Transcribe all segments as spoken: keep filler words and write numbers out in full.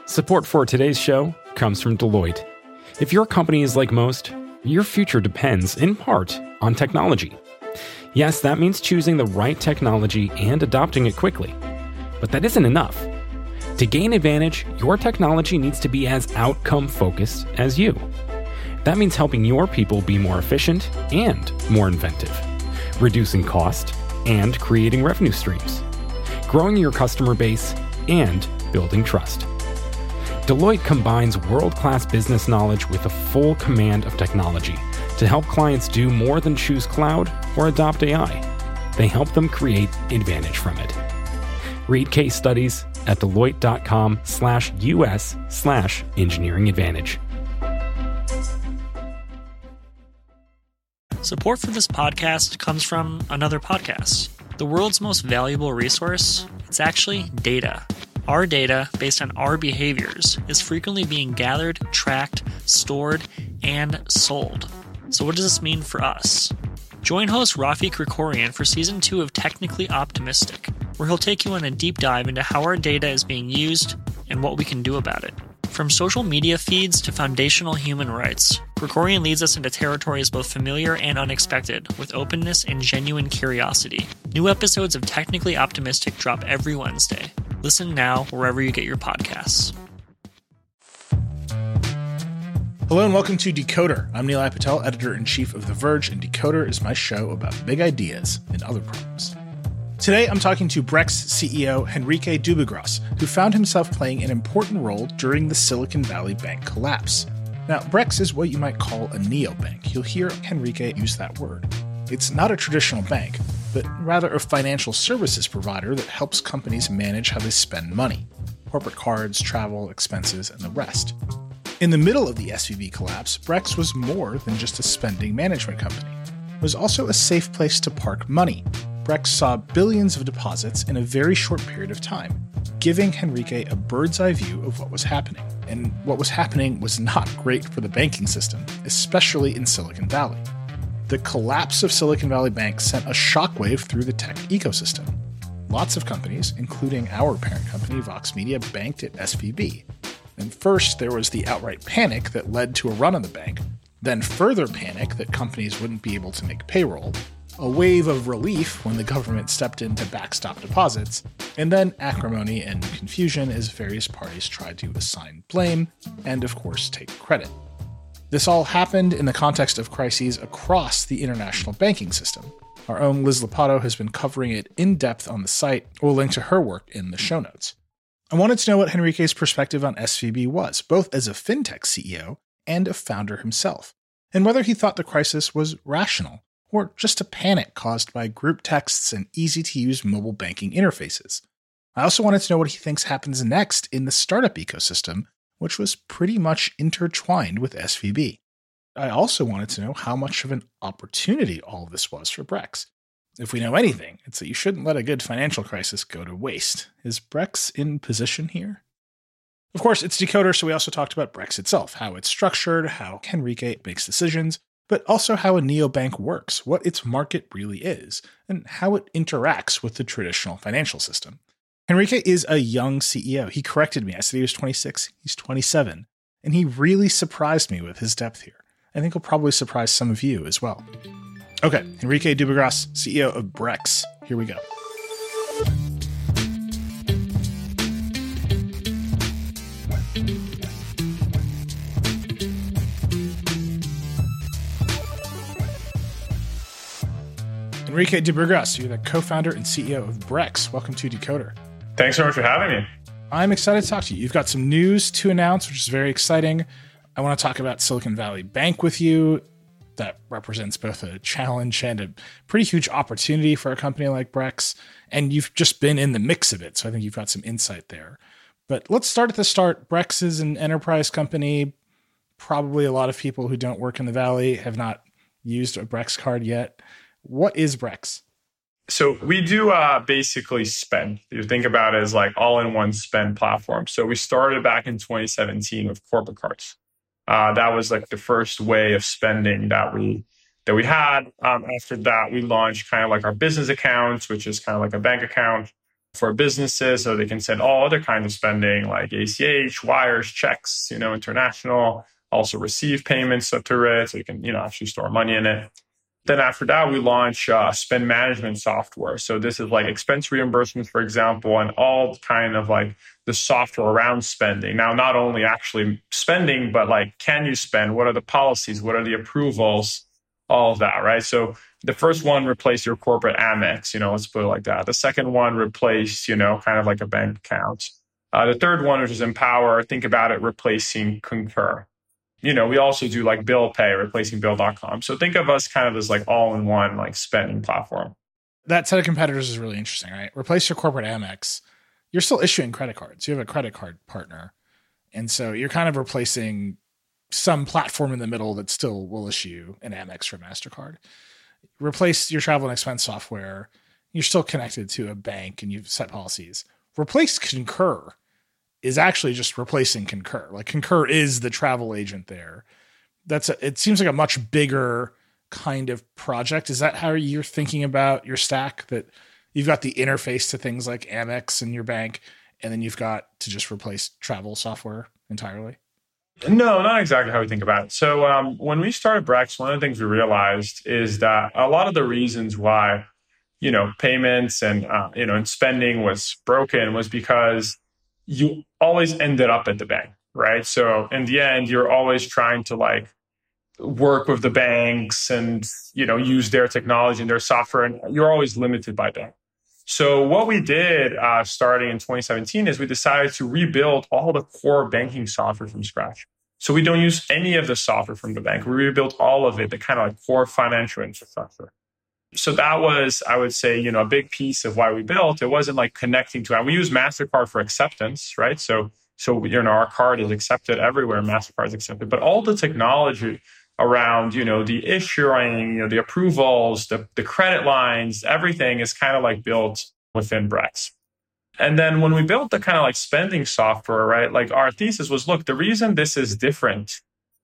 Support for today's show comes from Deloitte. If your company is like most, your future depends, in part, on technology. Yes, that means choosing the right technology and adopting it quickly. But that isn't enough. To gain advantage, your technology needs to be as outcome-focused as you. That means helping your people be more efficient and more inventive, reducing cost and creating revenue streams, growing your customer base and building trust. Deloitte combines world-class business knowledge with a full command of technology to help clients do more than choose cloud or adopt A I. They help them create advantage from it. Read case studies at deloitte.com slash US slash engineering advantage. Support for this podcast comes from another podcast. The world's most valuable resource, it's actually data. Our data, based on our behaviors, is frequently being gathered, tracked, stored, and sold. So what does this mean for us? Join host Rafi Krikorian for season two of Technically Optimistic, where he'll take you on a deep dive into how our data is being used and what we can do about it. From social media feeds to foundational human rights, Krikorian leads us into territories both familiar and unexpected, with openness and genuine curiosity. New episodes of Technically Optimistic drop every Wednesday. Listen now wherever you get your podcasts. Hello and welcome to Decoder. I'm Nilay Patel, editor-in-chief of The Verge, and Decoder is my show about big ideas and other problems. Today, I'm talking to Brex C E O Henrique Dubugras, who found himself playing an important role during the Silicon Valley Bank collapse. Now, Brex is what you might call a neobank. You'll hear Henrique use that word. It's not a traditional bank, but rather a financial services provider that helps companies manage how they spend money: corporate cards, travel, expenses, and the rest. In the middle of the S V B collapse, Brex was more than just a spending management company. It was also a safe place to park money. Brex saw billions of deposits in a very short period of time, giving Henrique a bird's eye view of what was happening. And what was happening was not great for the banking system, especially in Silicon Valley. The collapse of Silicon Valley Bank sent a shockwave through the tech ecosystem. Lots of companies, including our parent company, Vox Media, banked at S V B. And first, there was the outright panic that led to a run on the bank, then further panic that companies wouldn't be able to make payroll, a wave of relief when the government stepped in to backstop deposits, and then acrimony and confusion as various parties tried to assign blame and, of course, take credit. This all happened in the context of crises across the international banking system. Our own Liz Lopatto has been covering it in depth on the site. We'll link to her work in the show notes. I wanted to know what Henrique's perspective on S V B was, both as a fintech C E O and a founder himself, and whether he thought the crisis was rational or just a panic caused by group texts and easy-to-use mobile banking interfaces. I also wanted to know what he thinks happens next in the startup ecosystem, which was pretty much intertwined with S V B. I also wanted to know how much of an opportunity all of this was for Brex. If we know anything, it's that you shouldn't let a good financial crisis go to waste. Is Brex in position here? Of course, it's Decoder, so we also talked about Brex itself, how it's structured, how Henrique makes decisions, but also how a neobank works, what its market really is, and how it interacts with the traditional financial system. Henrique is a young C E O. He corrected me. I said he was twenty-six. He's twenty-seven. And he really surprised me with his depth here. I think he'll probably surprise some of you as well. Okay, Henrique Dubugras, C E O of Brex. Here we go. Henrique Dubugras, you're the co-founder and C E O of Brex. Welcome to Decoder. Thanks so much for having me. I'm excited to talk to you. You've got some news to announce, which is very exciting. I want to talk about Silicon Valley Bank with you. That represents both a challenge and a pretty huge opportunity for a company like Brex. And you've just been in the mix of it, so I think you've got some insight there. But let's start at the start. Brex is an enterprise company. Probably a lot of people who don't work in the Valley have not used a Brex card yet. What is Brex? So we do uh, basically spend. You think about it as like all-in-one spend platform. So we started back in twenty seventeen with corporate cards. Uh, that was like the first way of spending that we that we had. Um, after that, we launched kind of like our business accounts, which is kind of like a bank account. for businesses so they can send all other kinds of spending like A C H, wires, checks, you know, international, also receive payments through it so you can, you know, actually store money in it. Then after that, we launch uh, spend management software. So this is like expense reimbursements, for example, and all kind of like the software around spending. Now, not only actually spending, but like, can you spend? What are the policies? What are the approvals? All of that, right? So the first one, replace your corporate Amex, you know, let's put it like that. The second one, replace, you know, kind of like a bank account. Uh, the third one, which is Empower, think about it replacing Concur. You know, we also do like bill pay, replacing bill dot com. So think of us kind of as like all-in-one like spending platform. That set of competitors is really interesting, right? Replace your corporate Amex. You're still issuing credit cards. You have a credit card partner. And so you're kind of replacing some platform in the middle that still will issue an Amex or MasterCard. Replace your travel and expense software. You're still connected to a bank and you've set policies. Replace Concur is actually just replacing Concur. Like Concur is the travel agent there. That's a, it seems like a much bigger kind of project. Is that how you're thinking about your stack? That you've got the interface to things like Amex and your bank, and then you've got to just replace travel software entirely? No, not exactly how we think about it. So um, when we started Brex, one of the things we realized is that a lot of the reasons why, you know, payments and, uh, you know, and spending was broken was because you always ended up at the bank, right? So in the end, you're always trying to like work with the banks and, you know, use their technology and their software, and you're always limited by that. So what we did uh, starting in twenty seventeen is we decided to rebuild all the core banking software from scratch. So we don't use any of the software from the bank. We rebuilt all of it, the kind of like core financial infrastructure. So that was, I would say, you know, a big piece of why we built. It wasn't like connecting to it. We use MasterCard for acceptance, right? So, so you know, our card is accepted everywhere. MasterCard is accepted, but all the technology around, you know, the issuing, you know, the approvals, the, the credit lines, everything is kind of like built within Brex. And then when we built the kind of like spending software, right, like our thesis was, look, the reason this is different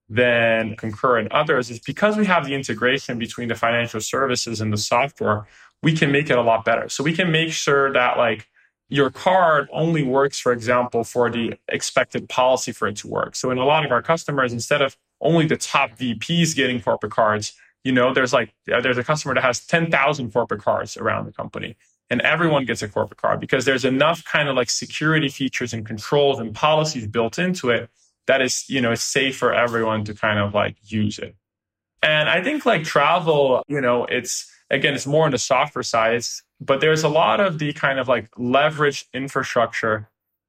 than Concur and others is because we have the integration between the financial services and the software, we can make it a lot better. So we can make sure that like your card only works, for example, for the expected policy for it to work. So in a lot of our customers, instead of only the top V Ps getting corporate cards, you know, there's like, there's a customer that has ten thousand corporate cards around the company, and everyone gets a corporate card because there's enough kind of like security features and controls and policies built into it that is, you know, it's safe for everyone to kind of like use it. And I think like travel, you know, it's, again, it's more on the software side, it's, but there's a lot of the kind of like leveraged infrastructure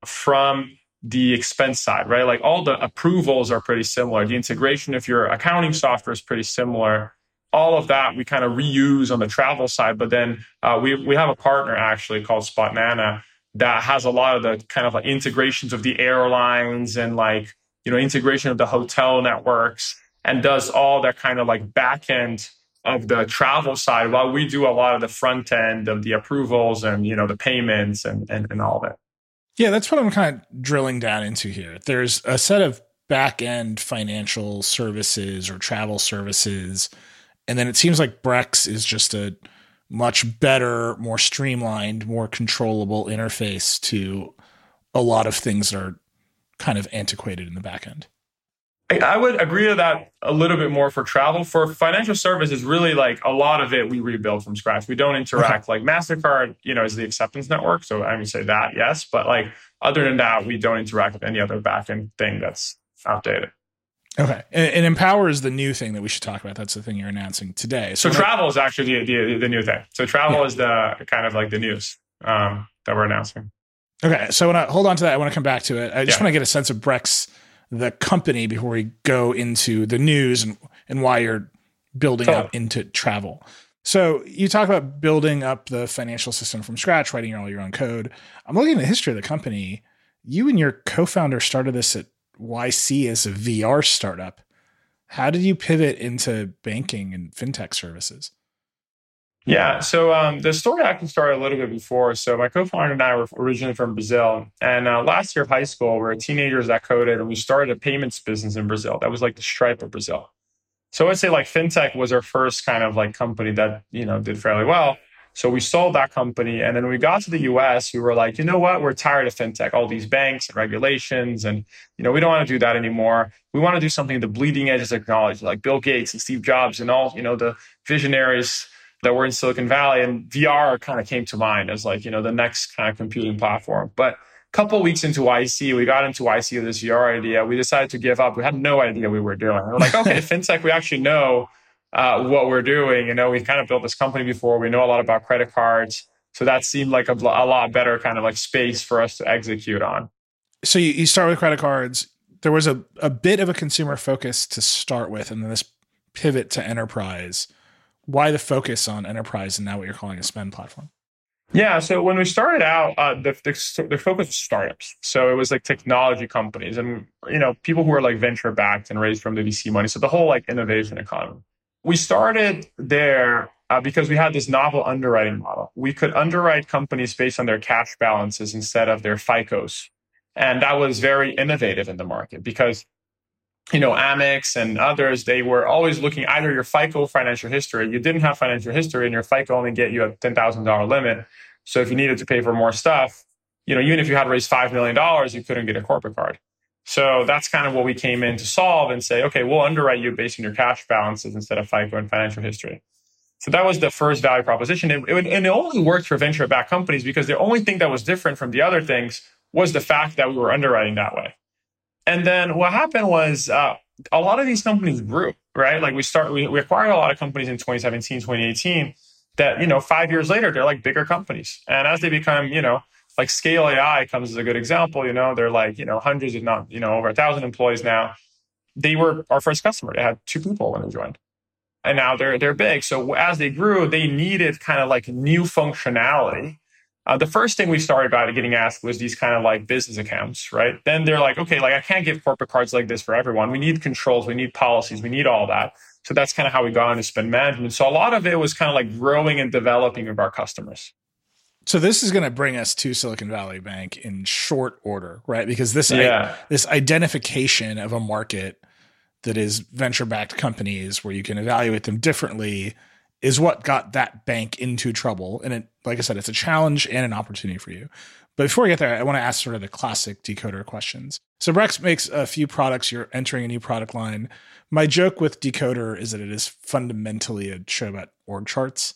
from the expense side, right? Like all the approvals are pretty similar. The integration of your accounting software is pretty similar. All of that we kind of reuse on the travel side. But then uh, we we have a partner actually called Spotnana that has a lot of the kind of like integrations of the airlines and like, you know, integration of the hotel networks, and does all that kind of like back end of the travel side while we do a lot of the front end of the approvals and, you know, the payments and, and, and all that. Yeah, that's what I'm kind of drilling down into here. There's a set of back-end financial services or travel services, and then it seems like Brex is just a much better, more streamlined, more controllable interface to a lot of things that are kind of antiquated in the back end. I would agree to that a little bit more for travel. For financial services, really like a lot of it we rebuild from scratch. We don't interact. Okay. Like MasterCard, you know, is the acceptance network. So I would say that, yes. But like other than that, we don't interact with any other backend thing that's outdated. Okay. And, and Empower is the new thing that we should talk about. That's the thing you're announcing today. So, so travel is actually the, the, the new thing. So travel yeah. is the kind of like the news um, that we're announcing. Okay. So when I hold on to that, I want to come back to it. I just yeah. want to get a sense of Brex, the company, before we go into the news and, and why you're building oh. up into travel. So you talk about building up the financial system from scratch, writing all your own code. I'm looking at the history of the company. You and your co-founder started this at Y C as a V R startup. How did you pivot into banking and fintech services? Yeah, so um, the story actually started a little bit before. So my co-founder and I were originally from Brazil. And uh, last year of high school, we were teenagers that coded, and we started a payments business in Brazil. That was like the Stripe of Brazil. So I'd say like fintech was our first kind of like company that, you know, did fairly well. So we sold that company. And then when we got to the U S, we were like, you know what? We're tired of fintech, all these banks and regulations. And, you know, we don't want to do that anymore. We want to do something at the bleeding edge of technology, like Bill Gates and Steve Jobs and all, you know, the visionaries that were in Silicon Valley. And V R kind of came to mind as like, you know, the next kind of computing platform. But a couple of weeks into Y C, we got into Y C with this V R idea. We decided to give up. We had no idea what we were doing. We were like, okay, fintech, we actually know uh, what we're doing. You know, we kind of built this company before. We know a lot about credit cards. So that seemed like a, a lot better kind of like space for us to execute on. So you, you start with credit cards. There was a, a bit of a consumer focus to start with, and then this pivot to enterprise. Why the focus on enterprise and now what you're calling a spend platform? Yeah, so when we started out, uh, the, the the focus was startups. So it was like technology companies and, you know, people who were like venture backed and raised from the V C money. So the whole like innovation economy. We started there uh, because we had this novel underwriting model. We could underwrite companies based on their cash balances instead of their FICOs. And that was very innovative in the market because, you know, Amex and others, they were always looking either your FICO financial history. You didn't have financial history and your FICO only get you a ten thousand dollars limit. So if you needed to pay for more stuff, you know, even if you had raised five million dollars, you couldn't get a corporate card. So that's kind of what we came in to solve and say, okay, we'll underwrite you based on your cash balances instead of FICO and financial history. So that was the first value proposition. It, it, and it only worked for venture-backed companies because the only thing that was different from the other things was the fact that we were underwriting that way. And then what happened was uh, a lot of these companies grew, right? Like we start, we, we acquired a lot of companies in twenty seventeen, twenty eighteen that, you know, five years later, they're like bigger companies. And as they become, you know, like Scale A I comes as a good example, you know, they're like, you know, hundreds, if not, you know, over a thousand employees now. They were our first customer. They had two people when they joined. And now they're, they're big. So as they grew, they needed kind of like new functionality. Uh, the first thing we started by getting asked was these kind of like business accounts, right? Then they're like, okay, like I can't give corporate cards like this for everyone. We need controls, we need policies, we need all that. So that's kind of how we got into spend management. So a lot of it was kind of like growing and developing of our customers. So this is going to bring us to Silicon Valley Bank in short order, right? Because this yeah. I, this identification of a market that is venture-backed companies where you can evaluate them differently is what got that bank into trouble. And it, like I said, it's a challenge and an opportunity for you. But before we get there, I want to ask sort of the classic Decoder questions. So Brex makes a few products. You're entering a new product line. My joke with Decoder is that it is fundamentally a show about org charts.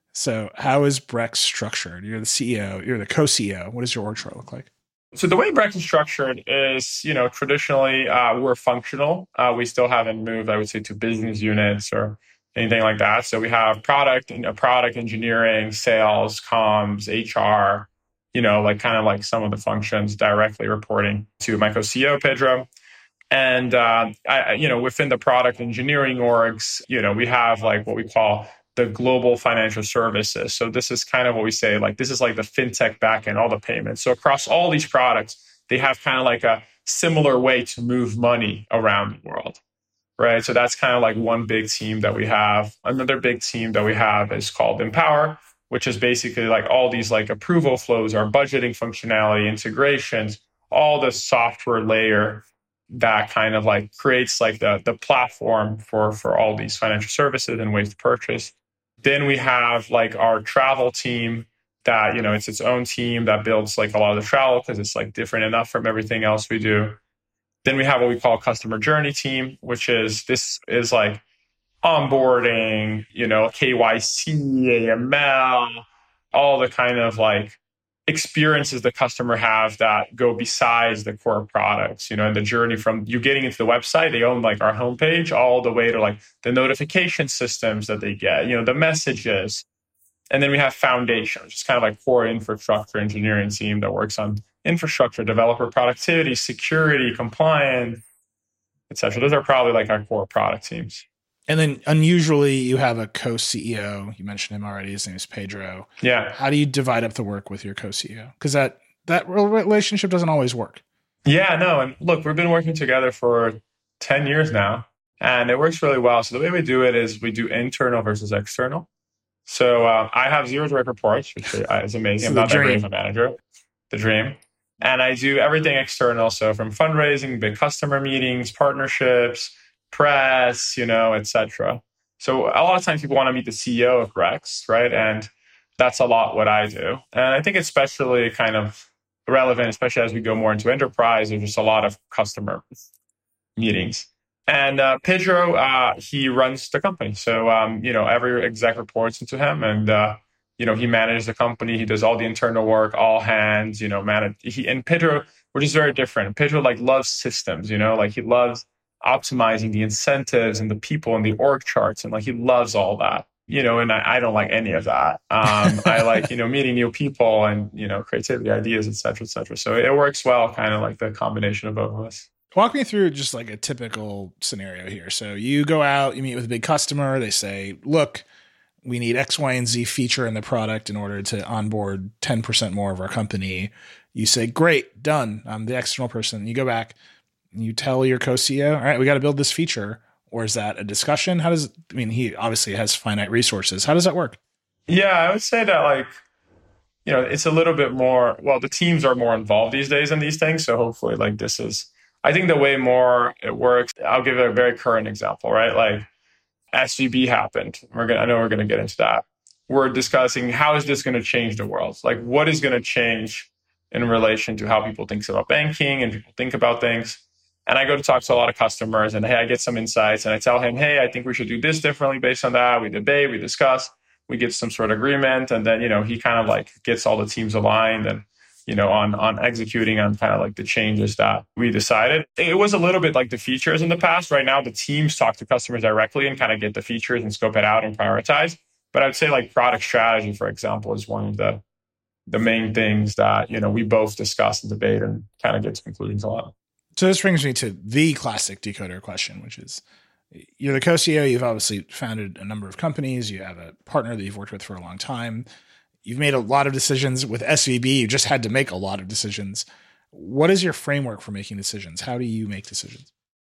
So how is Brex structured? You're the C E O, you're the co-C E O. What does your org chart look like? So the way Brex is structured is, you know, traditionally uh, we're functional. Uh, we still haven't moved, I would say, to business units or anything like that. So we have product and uh, product engineering, sales, comms, H R, you know, like kind of like some of the functions directly reporting to my co-C E O, Pedro. And, uh, I, you know, within the product engineering orgs, you know, we have like what we call the global financial services. So this is kind of what we say, like, this is like the fintech backend, all the payments. So across all these products, they have kind of like a similar way to move money around the world, right? So that's kind of like one big team that we have. Another big team that we have is called Empower, which is basically like all these like approval flows, our budgeting functionality, integrations, all the software layer that kind of like creates like the, the platform for, for all these financial services and ways to purchase. Then we have like our travel team that, you know, it's its own team that builds like a lot of the travel because it's like different enough from everything else we do. Then we have what we call customer journey team, which is, this is like onboarding, you know, K Y C, A M L, all the kind of like experiences the customer have that go besides the core products, you know, and the journey from you getting into the website, they own like our homepage, all the way to like the notification systems that they get, you know, the messages. And then we have foundation, which is kind of like core infrastructure engineering team that works on infrastructure, developer productivity, security, compliance, et cetera. Those are probably like our core product teams. And then unusually you have a co-C E O. You mentioned him already. His name is Pedro. Yeah. How do you divide up the work with your co-C E O? Because that, that relationship doesn't always work. Yeah, no. And look, we've been working together for ten years now, and it works really well. So the way we do it is we do internal versus external. So uh, I have zero direct reports, which is amazing. I'm not that great of a manager, the dream. And I do everything external. So from fundraising, big customer meetings, partnerships, press, you know, et cetera. So a lot of times people want to meet the C E O of Brex, right? And that's a lot what I do. And I think especially kind of relevant, especially as we go more into enterprise, there's just a lot of customer meetings. And uh, Pedro, uh, he runs the company. So, um, you know, every exec reports into him, and, uh, you know, he manages the company. He does all the internal work, all hands, you know, manage. He, and Pedro, which is very different. Pedro like loves systems, you know, like he loves optimizing the incentives and the people and the org charts. And like, he loves all that, you know, and I, I don't like any of that. Um, I like, you know, meeting new people and, you know, creativity, ideas, et cetera, et cetera. So it works well, kind of like the combination of both of us. Walk me through just like a typical scenario here. So you go out, you meet with a big customer. They say, look, we need X, Y, and Z feature in the product in order to onboard ten percent more of our company. You say, great, done. I'm the external person. You go back and you tell your co-C E O, all right, we got to build this feature. Or is that a discussion? How does, I mean, he obviously has finite resources. How does that work? Yeah, I would say that like, you know, it's a little bit more, well, the teams are more involved these days in these things. So hopefully like this is, I think the way more it works, I'll give a very current example, right? Like S V B happened. We're gonna, I know we're going to get into that. We're discussing how is this going to change the world? Like what is going to change in relation to how people think about banking and people think about things? And I go to talk to a lot of customers and hey, I get some insights and I tell him, hey, I think we should do this differently based on that. We debate, we discuss, we get some sort of agreement. And then, you know, he kind of like gets all the teams aligned and, you know, on, on executing on kind of like the changes that we decided. It was a little bit like the features in the past. Right now, the teams talk to customers directly and kind of get the features and scope it out and prioritize. But I'd say like product strategy, for example, is one of the, the main things that, you know, we both discuss and debate and kind of get to conclusions a lot. So this brings me to the classic decoder question, which is you're the co-C E O. You've obviously founded a number of companies. You have a partner that you've worked with for a long time. You've made a lot of decisions with S V B. You just had to make a lot of decisions. What is your framework for making decisions? How do you make decisions?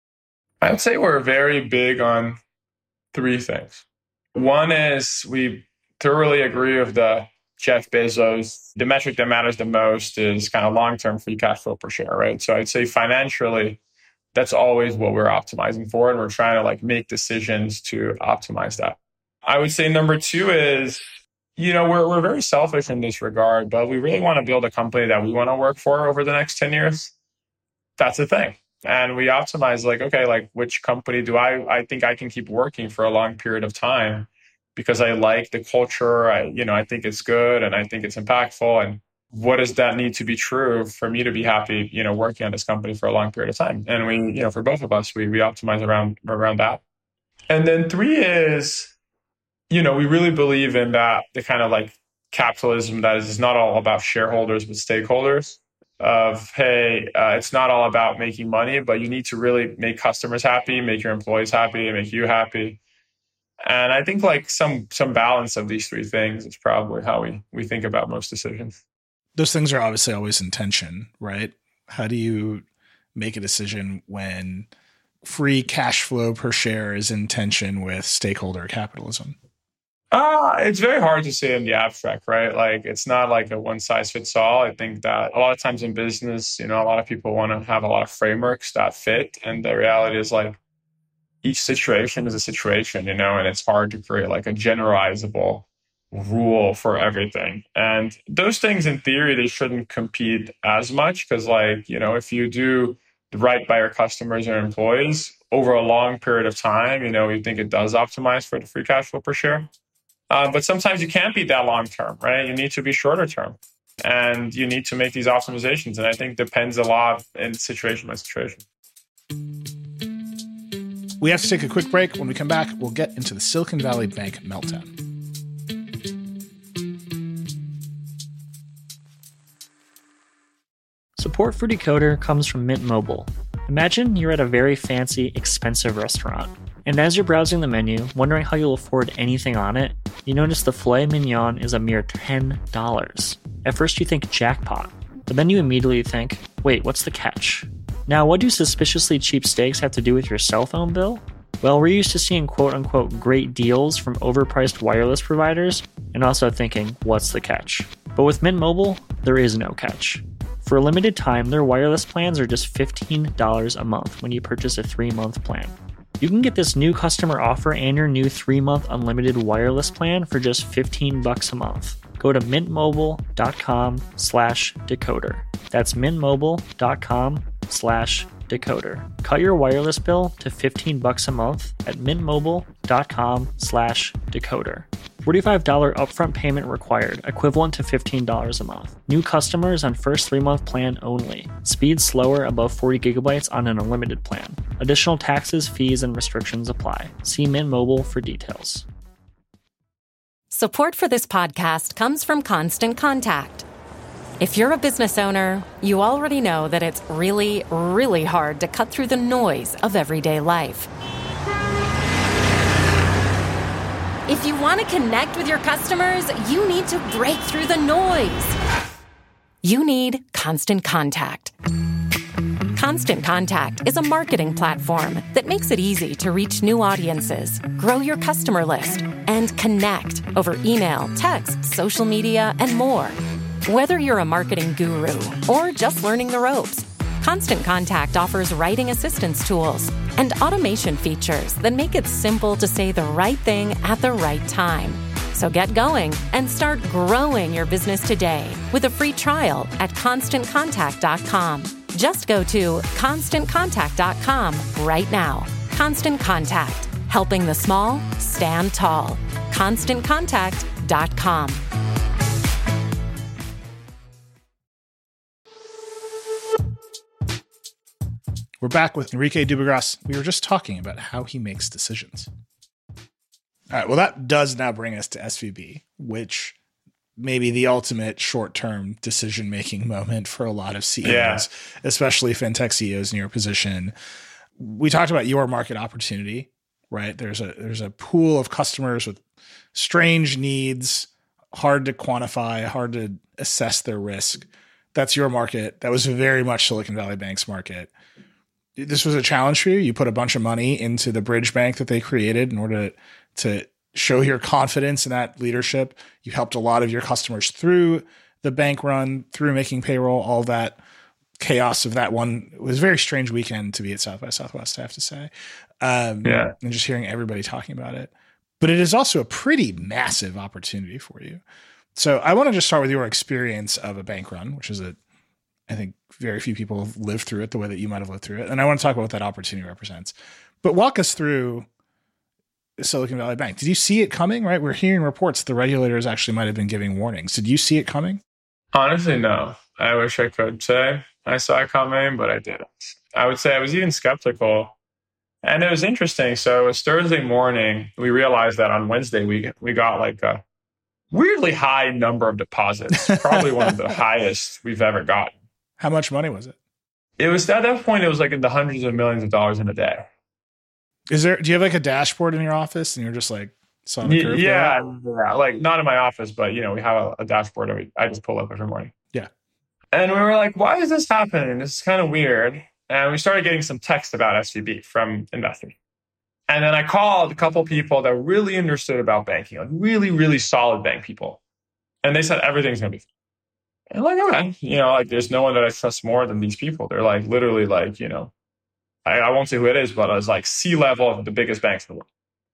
I would say we're very big on three things. One is we thoroughly agree with the Jeff Bezos. The metric that matters the most is kind of long-term free cash flow per share, right? So I'd say financially, that's always what we're optimizing for. And we're trying to like make decisions to optimize that. I would say number two is, you know, we're we're very selfish in this regard, but we really want to build a company that we want to work for over the next ten years. That's the thing. And we optimize like, okay, like which company do I, I think I can keep working for a long period of time because I like the culture. I, you know, I think it's good and I think it's impactful. And what does that need to be true for me to be happy, you know, working on this company for a long period of time? And we, you know, for both of us, we we optimize around around that. And then three is, you know, we really believe in that the kind of like capitalism that is not all about shareholders, but stakeholders of, hey, uh, it's not all about making money, but you need to really make customers happy, make your employees happy, make you happy. And I think like some some balance of these three things is probably how we we think about most decisions. Those things are obviously always in tension, right? How do you make a decision when free cash flow per share is in tension with stakeholder capitalism? Uh, it's very hard to say in the abstract, right? Like it's not like a one size fits all. I think that a lot of times in business, you know, a lot of people want to have a lot of frameworks that fit. And the reality is like each situation is a situation, you know, and it's hard to create like a generalizable rule for everything. And those things in theory, they shouldn't compete as much because like, you know, if you do right by your customers or employees over a long period of time, you know, you think it does optimize for the free cash flow per share. Uh, but sometimes you can't be that long term, right? You need to be shorter term and you need to make these optimizations. And I think it depends a lot in situation by situation. We have to take a quick break. When we come back, we'll get into the Silicon Valley Bank meltdown. Support for Decoder comes from Mint Mobile. Imagine you're at a very fancy, expensive restaurant. And as you're browsing the menu, wondering how you'll afford anything on it, you notice the filet mignon is a mere ten dollars. At first you think jackpot, but then you immediately think, wait, what's the catch? Now, what do suspiciously cheap steaks have to do with your cell phone bill? Well, we're used to seeing quote-unquote great deals from overpriced wireless providers, and also thinking, what's the catch? But with Mint Mobile, there is no catch. For a limited time, their wireless plans are just fifteen dollars a month when you purchase a three-month plan. You can get this new customer offer and your new three-month unlimited wireless plan for just fifteen bucks a month. Go to mintmobile.com slash decoder. That's mintmobile.com slash decoder. Cut your wireless bill to fifteen bucks a month at mintmobile.com slash decoder. forty-five dollars upfront payment required, equivalent to fifteen dollars a month. New customers on first three-month plan only. Speed slower above forty gigabytes on an unlimited plan. Additional taxes, fees, and restrictions apply. See Mint Mobile for details. Support for this podcast comes from Constant Contact. If you're a business owner, you already know that it's really, really hard to cut through the noise of everyday life. If you want to connect with your customers, you need to break through the noise. You need Constant Contact. Constant Contact is a marketing platform that makes it easy to reach new audiences, grow your customer list, and connect over email, text, social media, and more. Whether you're a marketing guru or just learning the ropes, Constant Contact offers writing assistance tools and automation features that make it simple to say the right thing at the right time. So get going and start growing your business today with a free trial at constant contact dot com. Just go to constant contact dot com right now. Constant Contact, helping the small stand tall. constant contact dot com. We're back with Enrique Dubugras. We were just talking about how he makes decisions. All right, well, that does now bring us to S V B, which may be the ultimate short-term decision-making moment for a lot of C E Os, yeah. especially fintech C E Os in your position. We talked about your market opportunity, right? There's a there's a pool of customers with strange needs, hard to quantify, hard to assess their risk. That's your market. That was very much Silicon Valley Bank's market. This was a challenge for you. You put a bunch of money into the bridge bank that they created in order to, to show your confidence in that leadership. You helped a lot of your customers through the bank run, through making payroll, all that chaos of that one. It was a very strange weekend to be at South by Southwest, I have to say. Um, yeah. And just hearing everybody talking about it. But it is also a pretty massive opportunity for you. So I want to just start with your experience of a bank run, which is a I think very few people have lived through it the way that you might have lived through it. And I want to talk about what that opportunity represents. But walk us through Silicon Valley Bank. Did you see it coming, right? We're hearing reports that the regulators actually might have been giving warnings. Did you see it coming? Honestly, no. I wish I could say I saw it coming, but I didn't. I would say I was even skeptical. And it was interesting. So it was Thursday morning. We realized that on Wednesday, we we got like a weirdly high number of deposits, probably one of the highest we've ever gotten. How much money was it? It was at that point, it was like in the hundreds of millions of dollars in a day. Is there, do you have like a dashboard in your office and you're just like, saw the curve? Yeah, yeah, like not in my office, but you know, we have a, a dashboard every, I just pull up every morning. Yeah. And we were like, why is this happening? This is kind of weird. And we started getting some text about S V B from investors. And then I called a couple people that really understood about banking, like really, really solid bank people. And they said, everything's going to be fine. And like, okay, you know, like there's no one that I trust more than these people. They're like literally like, you know, I, I won't say who it is, but it was like C-level of the biggest banks in the world.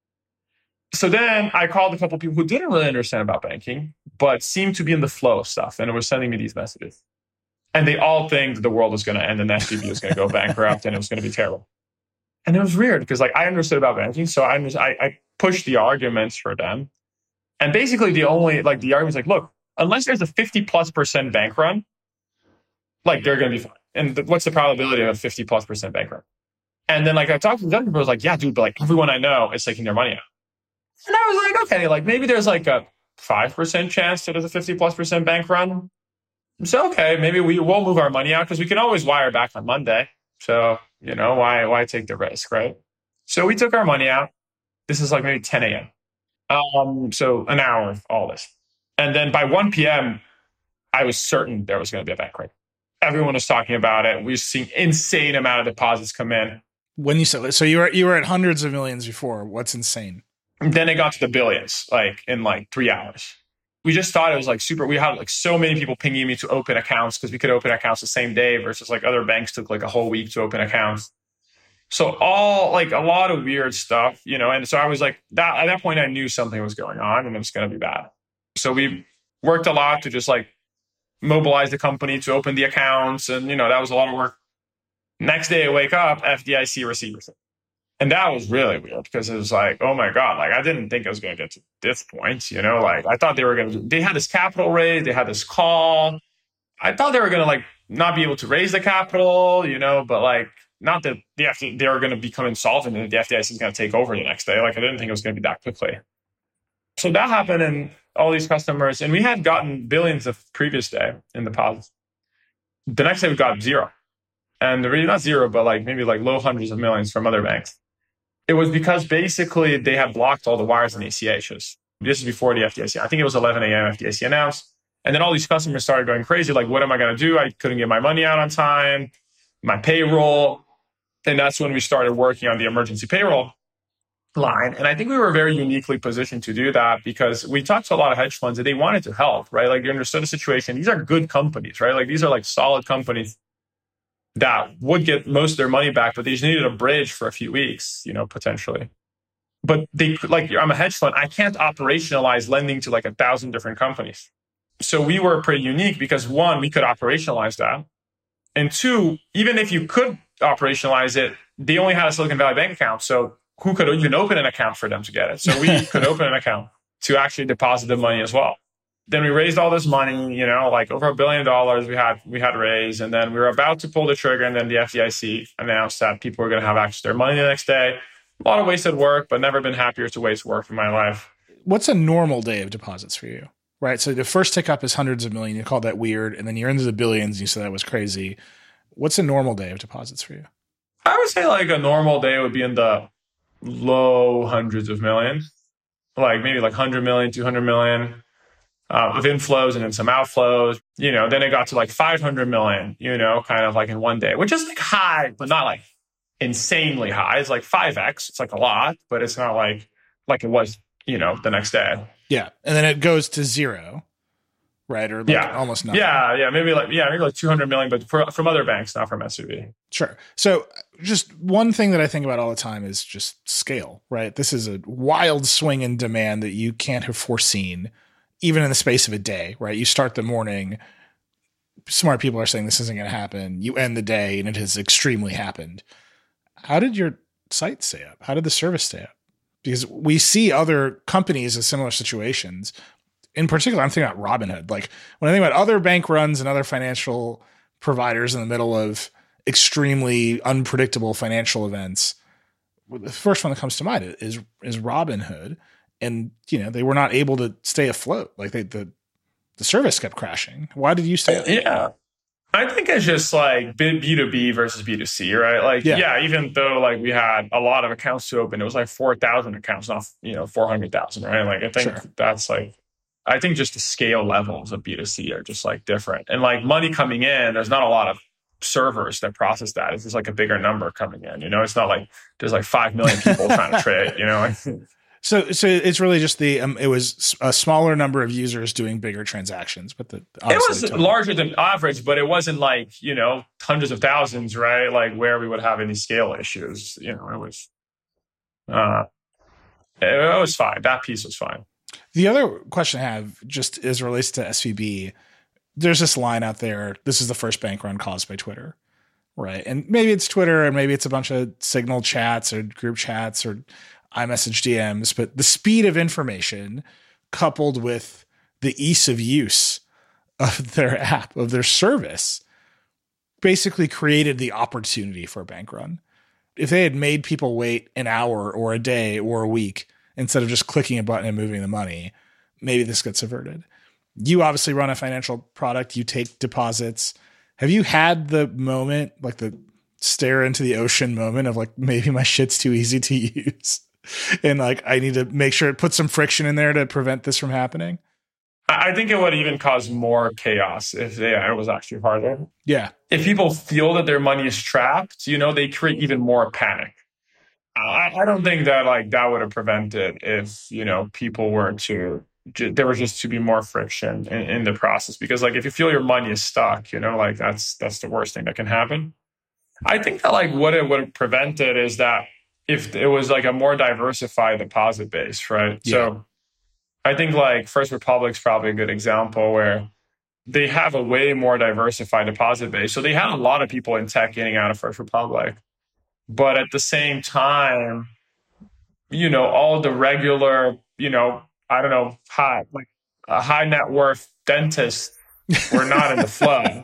So then I called a couple of people who didn't really understand about banking, but seemed to be in the flow of stuff. And it was sending me these messages. And they all think the world was going to end and S V B was going to go bankrupt and it was going to be terrible. And it was weird because like I understood about banking. So I, I, I pushed the arguments for them. And basically the only, like the argument's like, look, unless there's a fifty plus percent bank run, like they're going to be fine. And th- what's the probability of a fifty plus percent bank run? And then like I talked to the other people, I was like, yeah, dude, but like everyone I know is taking their money out. And I was like, okay, like maybe there's like a five percent chance that there's a fifty plus percent bank run. So, okay, maybe we will move our money out because we can always wire back on Monday. So, you know, why, why take the risk, right? So we took our money out. This is like maybe ten a.m. Um, so an hour of all this. And then by one p.m., I was certain there was going to be a bank run. Everyone was talking about it. We were seeing insane amount of deposits come in. When you said, so you were you were at hundreds of millions before. What's insane? And then it got to the billions, like in like three hours. We just thought it was like super. We had like so many people pinging me to open accounts because we could open accounts the same day versus like other banks took like a whole week to open accounts. So all like a lot of weird stuff, you know, and so I was like that at that point I knew something was going on and it was going to be bad. So we worked a lot to just like mobilize the company to open the accounts. And, you know, that was a lot of work. Next day I wake up, F D I C receivers. And that was really weird because it was like, oh my God, like I didn't think I was going to get to this point, you know, like I thought they were going to, they had this capital raise, they had this call. I thought they were going to like not be able to raise the capital, you know, but like not that the F D I C, they were going to become insolvent and the F D I C is going to take over the next day. Like I didn't think it was going to be that quickly. So that happened and all these customers, and we had gotten billions the previous day in deposits. The next day we got zero. And really not zero, but like maybe like low hundreds of millions from other banks. It was because basically they had blocked all the wires and A C Hs. This is before the F D I C. I think it was eleven a.m. F D I C announced. And then all these customers started going crazy. Like, what am I going to do? I couldn't get my money out on time, my payroll. And that's when we started working on the emergency payroll line. And I think we were very uniquely positioned to do that because we talked to a lot of hedge funds and they wanted to help, right? Like they understood the situation. These are good companies, right? Like these are like solid companies that would get most of their money back, but they just needed a bridge for a few weeks, you know, potentially. But they like, I'm a hedge fund. I can't operationalize lending to like a thousand different companies. So we were pretty unique because one, we could operationalize that. And two, even if you could operationalize it, they only had a Silicon Valley bank account. So who could even open an account for them to get it? So we could open an account to actually deposit the money as well. Then we raised all this money, you know, like over a billion dollars we had we had raised. And then we were about to pull the trigger. And then the F D I C announced that people were going to have access to their money the next day. A lot of wasted work, but never been happier to waste work in my life. What's a normal day of deposits for you? Right. So the first tick up is hundreds of million. You call that weird. And then you're into the billions. You said that was crazy. What's a normal day of deposits for you? I would say like a normal day would be in the low hundreds of millions, like maybe like one hundred million, two hundred million. Uh, of inflows and then some outflows, you know, then it got to like five hundred million, you know, kind of like in one day, which is like high, but not like insanely high. It's like five X. It's like a lot, but it's not like, like it was, you know, the next day. Yeah. And then it goes to zero, right? Or like yeah. almost nothing. Yeah. Yeah. Maybe like, yeah, maybe like two hundred million, but for, from other banks, not from S V B. Sure. So just one thing that I think about all the time is just scale, right? This is a wild swing in demand that you can't have foreseen. Even in the space of a day, right? You start the morning, smart people are saying this isn't going to happen. You end the day and it has extremely happened. How did your site stay up? How did the service stay up? Because we see other companies in similar situations. In particular, I'm thinking about Robinhood. Like when I think about other bank runs and other financial providers in the middle of extremely unpredictable financial events, the first one that comes to mind is, is Robinhood. And, you know, they were not able to stay afloat. Like they, the the service kept crashing. Why did you stay up? Yeah. I think it's just like B two B versus B two C, right? Like, yeah. yeah, even though like we had a lot of accounts to open, it was like four thousand accounts, not, you know, four hundred thousand, right? Like, I think sure. that's like, I think just the scale levels of B two C are just like different. And like money coming in, there's not a lot of servers that process that. It's just like a bigger number coming in, you know? It's not like there's like five million people trying to trade, you know? So, so it's really just the um, it was a smaller number of users doing bigger transactions, but the it was the larger than average, but it wasn't like, you know, hundreds of thousands, right? Like where we would have any scale issues. You know, it was, uh, it was fine. That piece was fine. The other question I have just as it relates to S V B, there's this line out there. This is the first bank run caused by Twitter, right? And maybe it's Twitter, and maybe it's a bunch of Signal chats or group chats or iMessage D Ms, but the speed of information coupled with the ease of use of their app, of their service, basically created the opportunity for a bank run. If they had made people wait an hour or a day or a week instead of just clicking a button and moving the money, maybe this gets averted. You obviously run a financial product. You take deposits. Have you had the moment, like the stare into the ocean moment of like, maybe my shit's too easy to use? And like, I need to make sure it puts some friction in there to prevent this from happening? I think it would even cause more chaos if they, it was actually harder. Yeah. If people feel that their money is trapped, you know, they create even more panic. I, I don't think that like that would have prevented if, you know, people were to, there was just to be more friction in, in the process. Because like, if you feel your money is stuck, you know, like that's, that's the worst thing that can happen. I think that like what it would prevent it is that if it was like a more diversified deposit base, right? Yeah. So I think like First Republic's probably a good example where they have a way more diversified deposit base. So they had a lot of people in tech getting out of First Republic. But at the same time, you know, all the regular, you know, I don't know, high, like a high net worth dentists were not in the flow.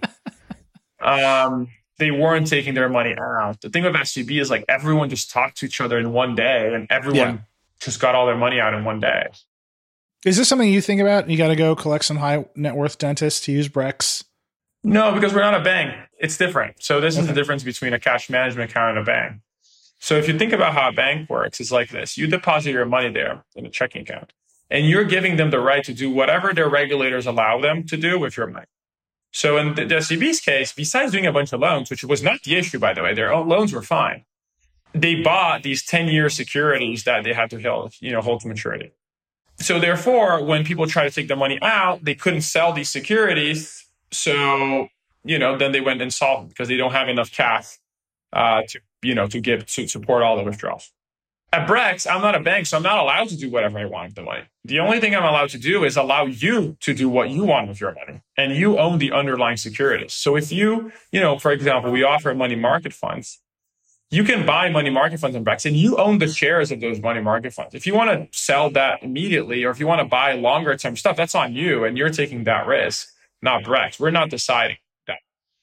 Um, they weren't taking their money out. The thing with S V B is like everyone just talked to each other in one day and everyone yeah. just got all their money out in one day. Is this something you think about? You got to go collect some high net worth dentists to use Brex? No, because we're not a bank. It's different. So this okay. is the difference between a cash management account and a bank. So if you think about how a bank works, it's like this. You deposit your money there in a checking account, and you're giving them the right to do whatever their regulators allow them to do with your money. So in the, the S V B's case, besides doing a bunch of loans, which was not the issue, by the way, their own loans were fine. They bought these ten-year securities that they had to hold, you know, hold to maturity. So therefore, when people try to take the money out, they couldn't sell these securities. So, you know, then they went insolvent because they don't have enough cash uh, to, you know, to give, to support all the withdrawals. At Brex, I'm not a bank, so I'm not allowed to do whatever I want with the money. The only thing I'm allowed to do is allow you to do what you want with your money. And you own the underlying securities. So if you, you know, for example, we offer money market funds. You can buy money market funds on Brex and you own the shares of those money market funds. If you want to sell that immediately or if you want to buy longer term stuff, that's on you and you're taking that risk, not Brex. We're not deciding that.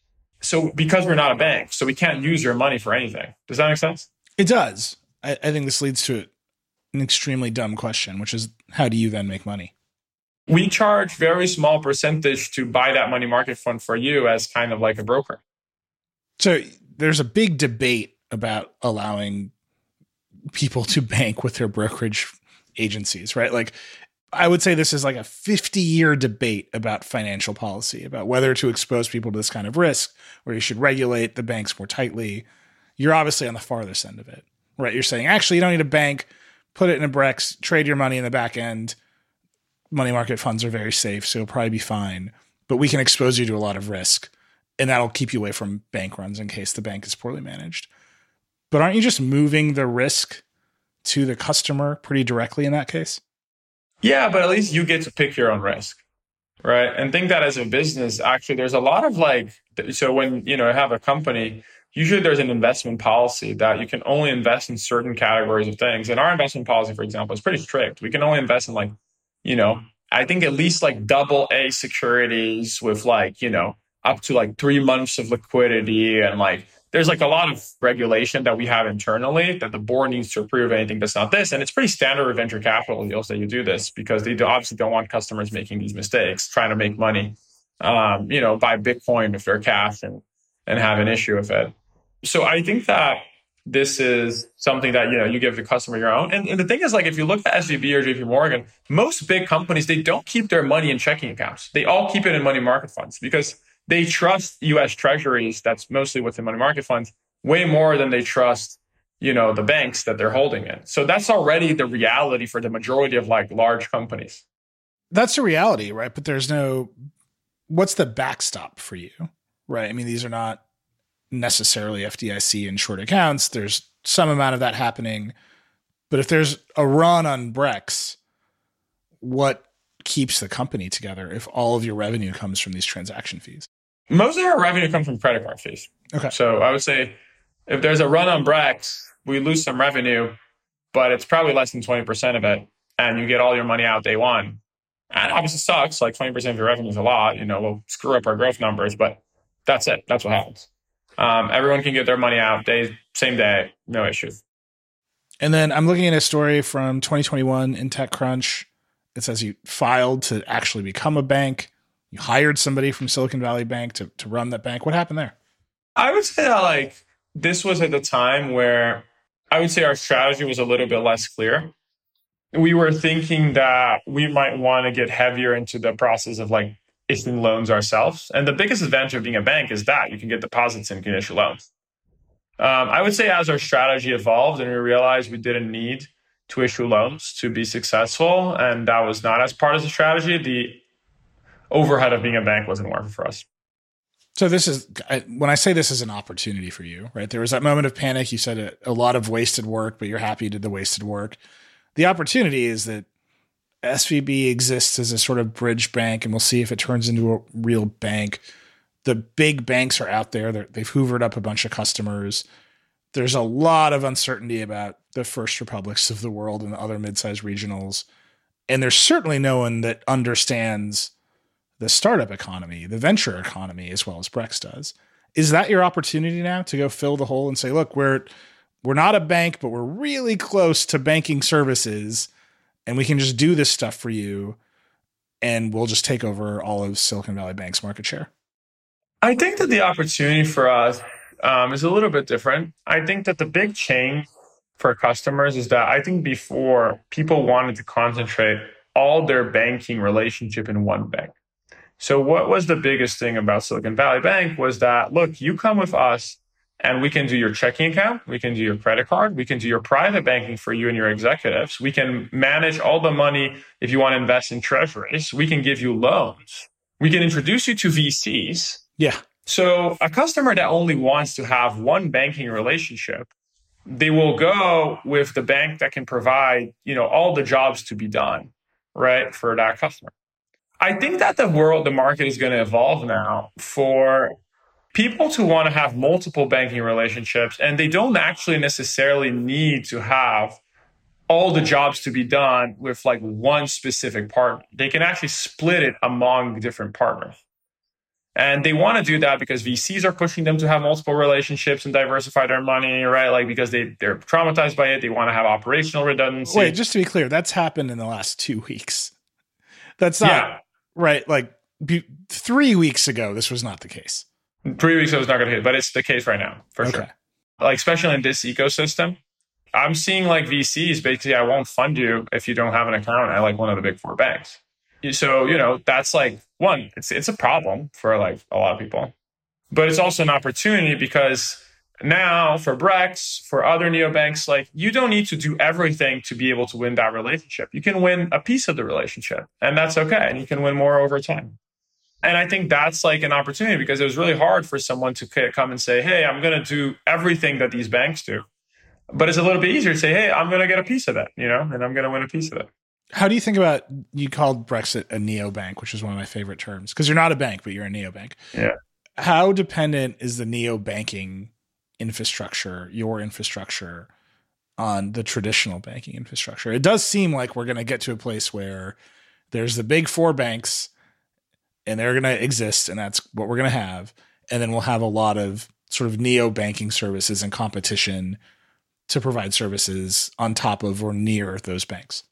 So because we're not a bank, so we can't use your money for anything. Does that make sense? It does. I, I think this leads to an extremely dumb question, which is how do you then make money? We charge very small percentage to buy that money market fund for you as kind of like a broker. So there's a big debate about allowing people to bank with their brokerage agencies, right? Like I would say this is like a fifty year debate about financial policy, about whether to expose people to this kind of risk, or you should regulate the banks more tightly. You're obviously on the farthest end of it, right? You're saying, actually, you don't need a bank, put it in a Brex, trade your money in the back end. Money market funds are very safe, so you'll probably be fine, but we can expose you to a lot of risk and that'll keep you away from bank runs in case the bank is poorly managed. But aren't you just moving the risk to the customer pretty directly in that case? Yeah, but at least you get to pick your own risk, right? And think that as a business, actually, there's a lot of like, so when, you know, I have a company, usually there's an investment policy that you can only invest in certain categories of things. And our investment policy, for example, is pretty strict. We can only invest in like, you know, I think at least like double A securities with like, you know, up to like three months of liquidity and like, there's like a lot of regulation that we have internally that the board needs to approve anything that's not this. And it's pretty standard with venture capital deals that you do this because they do obviously don't want customers making these mistakes, trying to make money, um, you know, buy Bitcoin with their cash and, and have an issue with it. So I think that this is something that, you know, you give the customer your own. And, and the thing is, like, if you look at S V B or J P Morgan, most big companies, they don't keep their money in checking accounts. They all keep it in money market funds because they trust U S treasuries, that's mostly within money market funds, way more than they trust, you know, the banks that they're holding in. So that's already the reality for the majority of like large companies. That's the reality, right? But there's no, what's the backstop for you, right? I mean, these are not necessarily F D I C insured accounts. There's some amount of that happening. But if there's a run on Brex, what keeps the company together if all of your revenue comes from these transaction fees? Most of our revenue comes from credit card fees. Okay. So I would say if there's a run on Brex, we lose some revenue, but it's probably less than twenty percent of it. And you get all your money out day one. And obviously it sucks. Like twenty percent of your revenue is a lot. You know, we'll screw up our growth numbers, but that's it. That's what happens. Um, everyone can get their money out day, same day, no issues. And then I'm looking at a story from twenty twenty-one in TechCrunch. It says you filed to actually become a bank. You hired somebody from Silicon Valley Bank to, to run that bank. What happened there? I would say that like this was at the time where I would say our strategy was a little bit less clear. We were thinking that we might want to get heavier into the process of like issuing loans ourselves. And the biggest advantage of being a bank is that you can get deposits and you can issue loans. Um, I would say as our strategy evolved and we realized we didn't need to issue loans to be successful, and that was not as part of the strategy, the overhead of being a bank wasn't working for us. So this is, when I say this is an opportunity for you, right? There was that moment of panic. You said a, a lot of wasted work, but you're happy you did the wasted work. The opportunity is that S V B exists as a sort of bridge bank, and we'll see if it turns into a real bank. The big banks are out there. They're, they've hoovered up a bunch of customers. There's a lot of uncertainty about the First Republics of the world and the other mid-sized regionals. And there's certainly no one that understands the startup economy, the venture economy, as well as Brex does. Is that your opportunity now to go fill the hole and say, look, we're we're not a bank, but we're really close to banking services, and we can just do this stuff for you, and we'll just take over all of Silicon Valley Bank's market share? I think that the opportunity for us um, is a little bit different. I think that the big change for customers is that I think before people wanted to concentrate all their banking relationship in one bank. So what was the biggest thing about Silicon Valley Bank was that, look, you come with us and we can do your checking account, we can do your credit card, we can do your private banking for you and your executives. We can manage all the money if you want to invest in treasuries. We can give you loans. We can introduce you to V Cs. Yeah. So a customer that only wants to have one banking relationship, they will go with the bank that can provide, you know, all the jobs to be done, right, for that customer. I think that the world, the market is going to evolve now for people to want to have multiple banking relationships, and they don't actually necessarily need to have all the jobs to be done with like one specific partner. They can actually split it among different partners. And they want to do that because V Cs are pushing them to have multiple relationships and diversify their money, right? Like because they, they're traumatized by it. They want to have operational redundancy. Wait, just to be clear, that's happened in the last two weeks. That's not... Yeah. Right, like be, three weeks ago, this was not the case. Three weeks ago was not going to hit, but it's the case right now, for okay. sure. Like, especially in this ecosystem, I'm seeing like V Cs, basically, I won't fund you if you don't have an account at like one of the big four banks. So, you know, that's like, one, it's it's a problem for like a lot of people. But it's also an opportunity because now for Brex, for other neobanks, like you don't need to do everything to be able to win that relationship. You can win a piece of the relationship, and that's okay. And you can win more over time. And I think that's like an opportunity because it was really hard for someone to come and say, hey, I'm going to do everything that these banks do. But it's a little bit easier to say, hey, I'm going to get a piece of it, you know, and I'm going to win a piece of it. How do you think about, you called Brexit a neobank, which is one of my favorite terms, because you're not a bank, but you're a neobank. Yeah. How dependent is the neobanking infrastructure, your infrastructure, on the traditional banking infrastructure? It does seem like we're going to get to a place where there's the big four banks and they're going to exist, and that's what we're going to have. And then we'll have a lot of sort of neo-banking services and competition to provide services on top of or near those banks.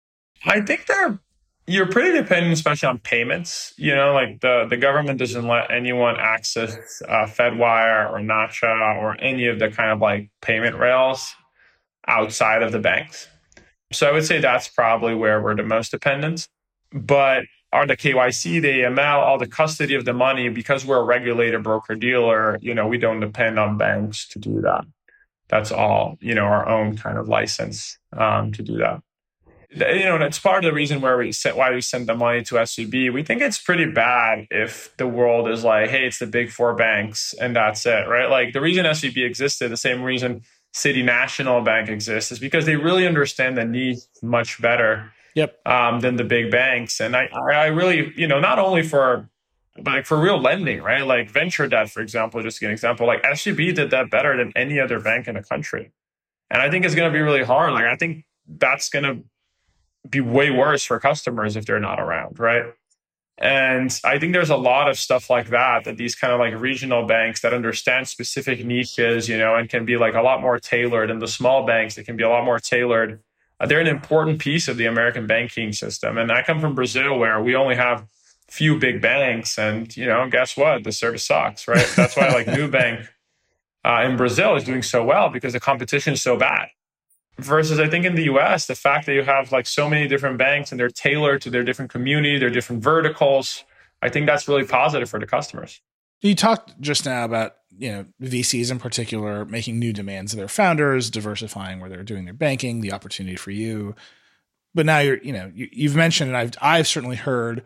I think they're you're pretty dependent, especially on payments. You know, like the, the government doesn't let anyone access uh, Fedwire or Nacha or any of the kind of like payment rails outside of the banks. So I would say that's probably where we're the most dependent. But are the K Y C, the A M L, all the custody of the money, because we're a regulated broker dealer, you know, we don't depend on banks to do that. That's all, you know, our own kind of license um, to do that. You know, that's part of the reason where we sent, why we send the money to S V B. We think it's pretty bad if the world is like, hey, it's the big four banks and that's it, right? Like the reason S V B existed, the same reason City National Bank exists, is because they really understand the need much better yep. um, than the big banks. And I, I really, you know, not only for but like for real lending, right? Like venture debt, for example, just to give an example, like S V B did that better than any other bank in the country. And I think it's going to be really hard. Like I think that's going to be way worse for customers if they're not around, right? And I think there's a lot of stuff like that, that these kind of like regional banks that understand specific niches, you know, and can be like a lot more tailored, and the small banks that can be a lot more tailored. Uh, they're an important piece of the American banking system. And I come from Brazil, where we only have few big banks, and, you know, guess what? The service sucks, right? That's why like Nubank uh, in Brazil is doing so well, because the competition is so bad. Versus I think in the U S, the fact that you have like so many different banks and they're tailored to their different community, their different verticals, I think that's really positive for the customers. You talked just now about, you know, V Cs in particular making new demands of their founders, diversifying where they're doing their banking, the opportunity for you. But now you're, you know, you, you've mentioned, and I've I've certainly heard,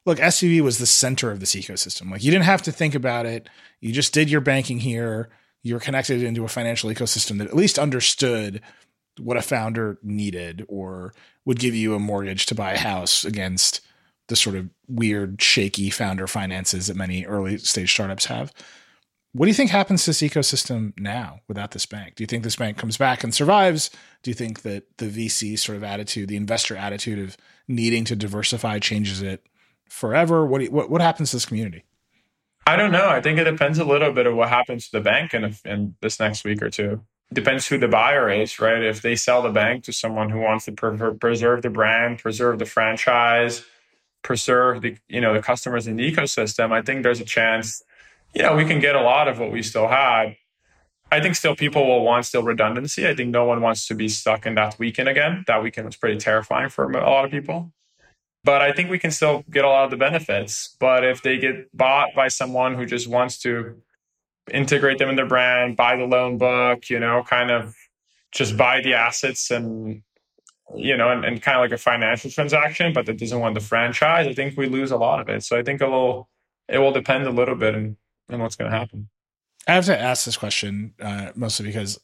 look, S V B was the center of this ecosystem. Like you didn't have to think about it. You just did your banking here. You were connected into a financial ecosystem that at least understood what a founder needed or would give you a mortgage to buy a house against the sort of weird, shaky founder finances that many early stage startups have. What do you think happens to this ecosystem now without this bank? Do you think this bank comes back and survives? Do you think that the V C sort of attitude, the investor attitude of needing to diversify changes it forever? What, do you, what what happens to this community? I don't know. I think it depends a little bit of what happens to the bank in, in this next week or two. It depends who the buyer is, right? If they sell the bank to someone who wants to pre- preserve the brand, preserve the franchise, preserve the you know the customers in the ecosystem, I think there's a chance you know, we can get a lot of what we still had. I think still people will want still redundancy. I think no one wants to be stuck in that weekend again. That weekend was pretty terrifying for a lot of people. But I think we can still get a lot of the benefits. But if they get bought by someone who just wants to integrate them in their brand, buy the loan book, you know, kind of just buy the assets and, you know, and, and kind of like a financial transaction, but that doesn't want the franchise, I think we lose a lot of it. So I think a little, it will depend a little bit on, on what's going to happen. I have to ask this question uh, mostly because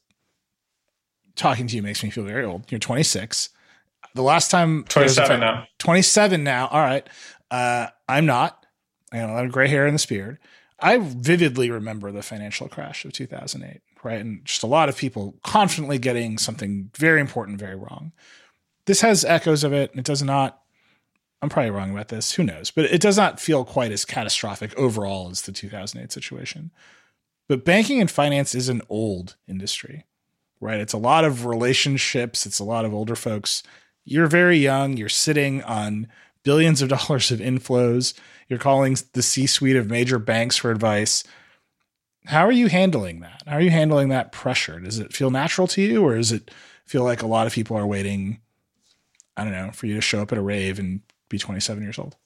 talking to you makes me feel very old. You're twenty-six. The last time twenty-seven now. twenty-seven now. All right. Uh, I'm not. I got a lot of gray hair in this beard. I vividly remember the financial crash of two thousand eight, right? And just a lot of people confidently getting something very important very wrong. This has echoes of it. It does not. I'm probably wrong about this. Who knows? But it does not feel quite as catastrophic overall as the two thousand eight situation. But banking and finance is an old industry, right? It's a lot of relationships. It's a lot of older folks. You're very young. You're sitting on billions of dollars of inflows. You're calling the C-suite of major banks for advice. How are you handling that? How are you handling that pressure? Does it feel natural to you, or does it feel like a lot of people are waiting, I don't know, for you to show up at a rave and be twenty-seven years old?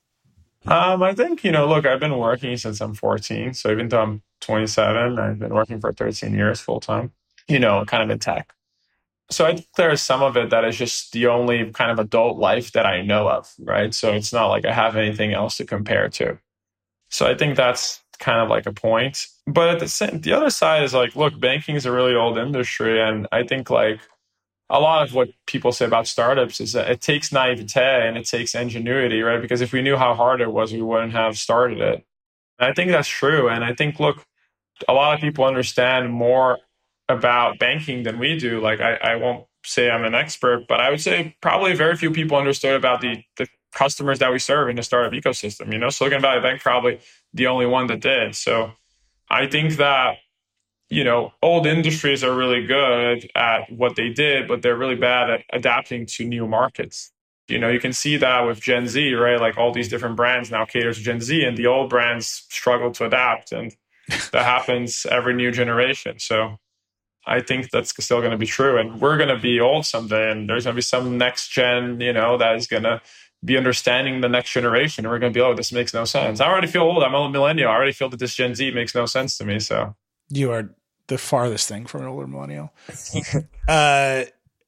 Um, I think, you know, look, I've been working since I'm fourteen. So even though I'm twenty-seven, I've been working for thirteen years full time, you know, kind of in tech. So I think there's some of it that is just the only kind of adult life that I know of, right? So it's not like I have anything else to compare to. So I think that's kind of like a point. But at the same, the other side is like, look, banking is a really old industry. And I think like a lot of what people say about startups is that it takes naivete and it takes ingenuity, right? Because if we knew how hard it was, we wouldn't have started it. And I think that's true. And I think, look, a lot of people understand more about banking than we do. Like, I, I won't say I'm an expert, but I would say probably very few people understood about the, the customers that we serve in the startup ecosystem. You know, Silicon Valley Bank probably the only one that did. So I think that, you know, old industries are really good at what they did, but they're really bad at adapting to new markets. You know, you can see that with Gen Z, right? Like all these different brands now cater to Gen Z, and the old brands struggle to adapt. And that happens every new generation. So I think that's still going to be true. And we're going to be old someday, and there's going to be some next gen, you know, that is going to be understanding the next generation. And we're going to be, oh, this makes no sense. I already feel old. I'm a millennial. I already feel that this Gen Z makes no sense to me. So you are the farthest thing from an older millennial. uh,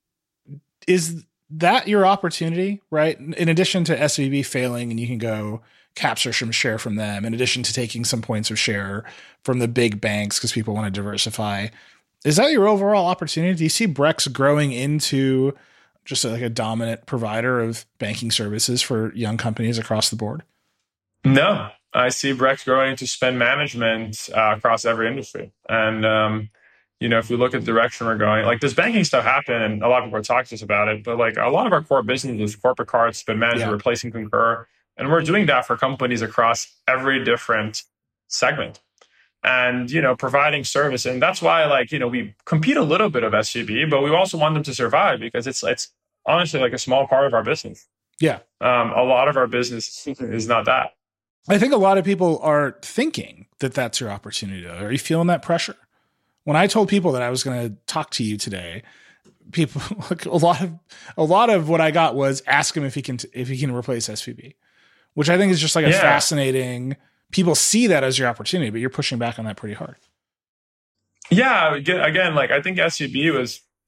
is that your opportunity, right? In addition to S V B failing and you can go capture some share from them, in addition to taking some points of share from the big banks because people want to diversify, is that your overall opportunity? Do you see Brex growing into just like a dominant provider of banking services for young companies across the board? No. I see Brex growing into spend management uh, across every industry. And, um, you know, if we look at the direction we're going, like this banking stuff happened and a lot of people are talking to us about it, but like a lot of our core business is corporate cards, spend management, yeah. replacing Concur. And we're doing that for companies across every different segment and, you know, providing service. And that's why, like, you know, we compete a little bit of S V B, but we also want them to survive because it's, it's honestly like a small part of our business. Yeah. Um, a lot of our business is not that. I think a lot of people are thinking that that's your opportunity. Are you feeling that pressure? When I told people that I was going to talk to you today, people like a lot of a lot of what I got was ask him if he can if he can replace S V B, which I think is just like a yeah. fascinating. People see that as your opportunity, but you're pushing back on that pretty hard. Yeah, again, like I think S V B was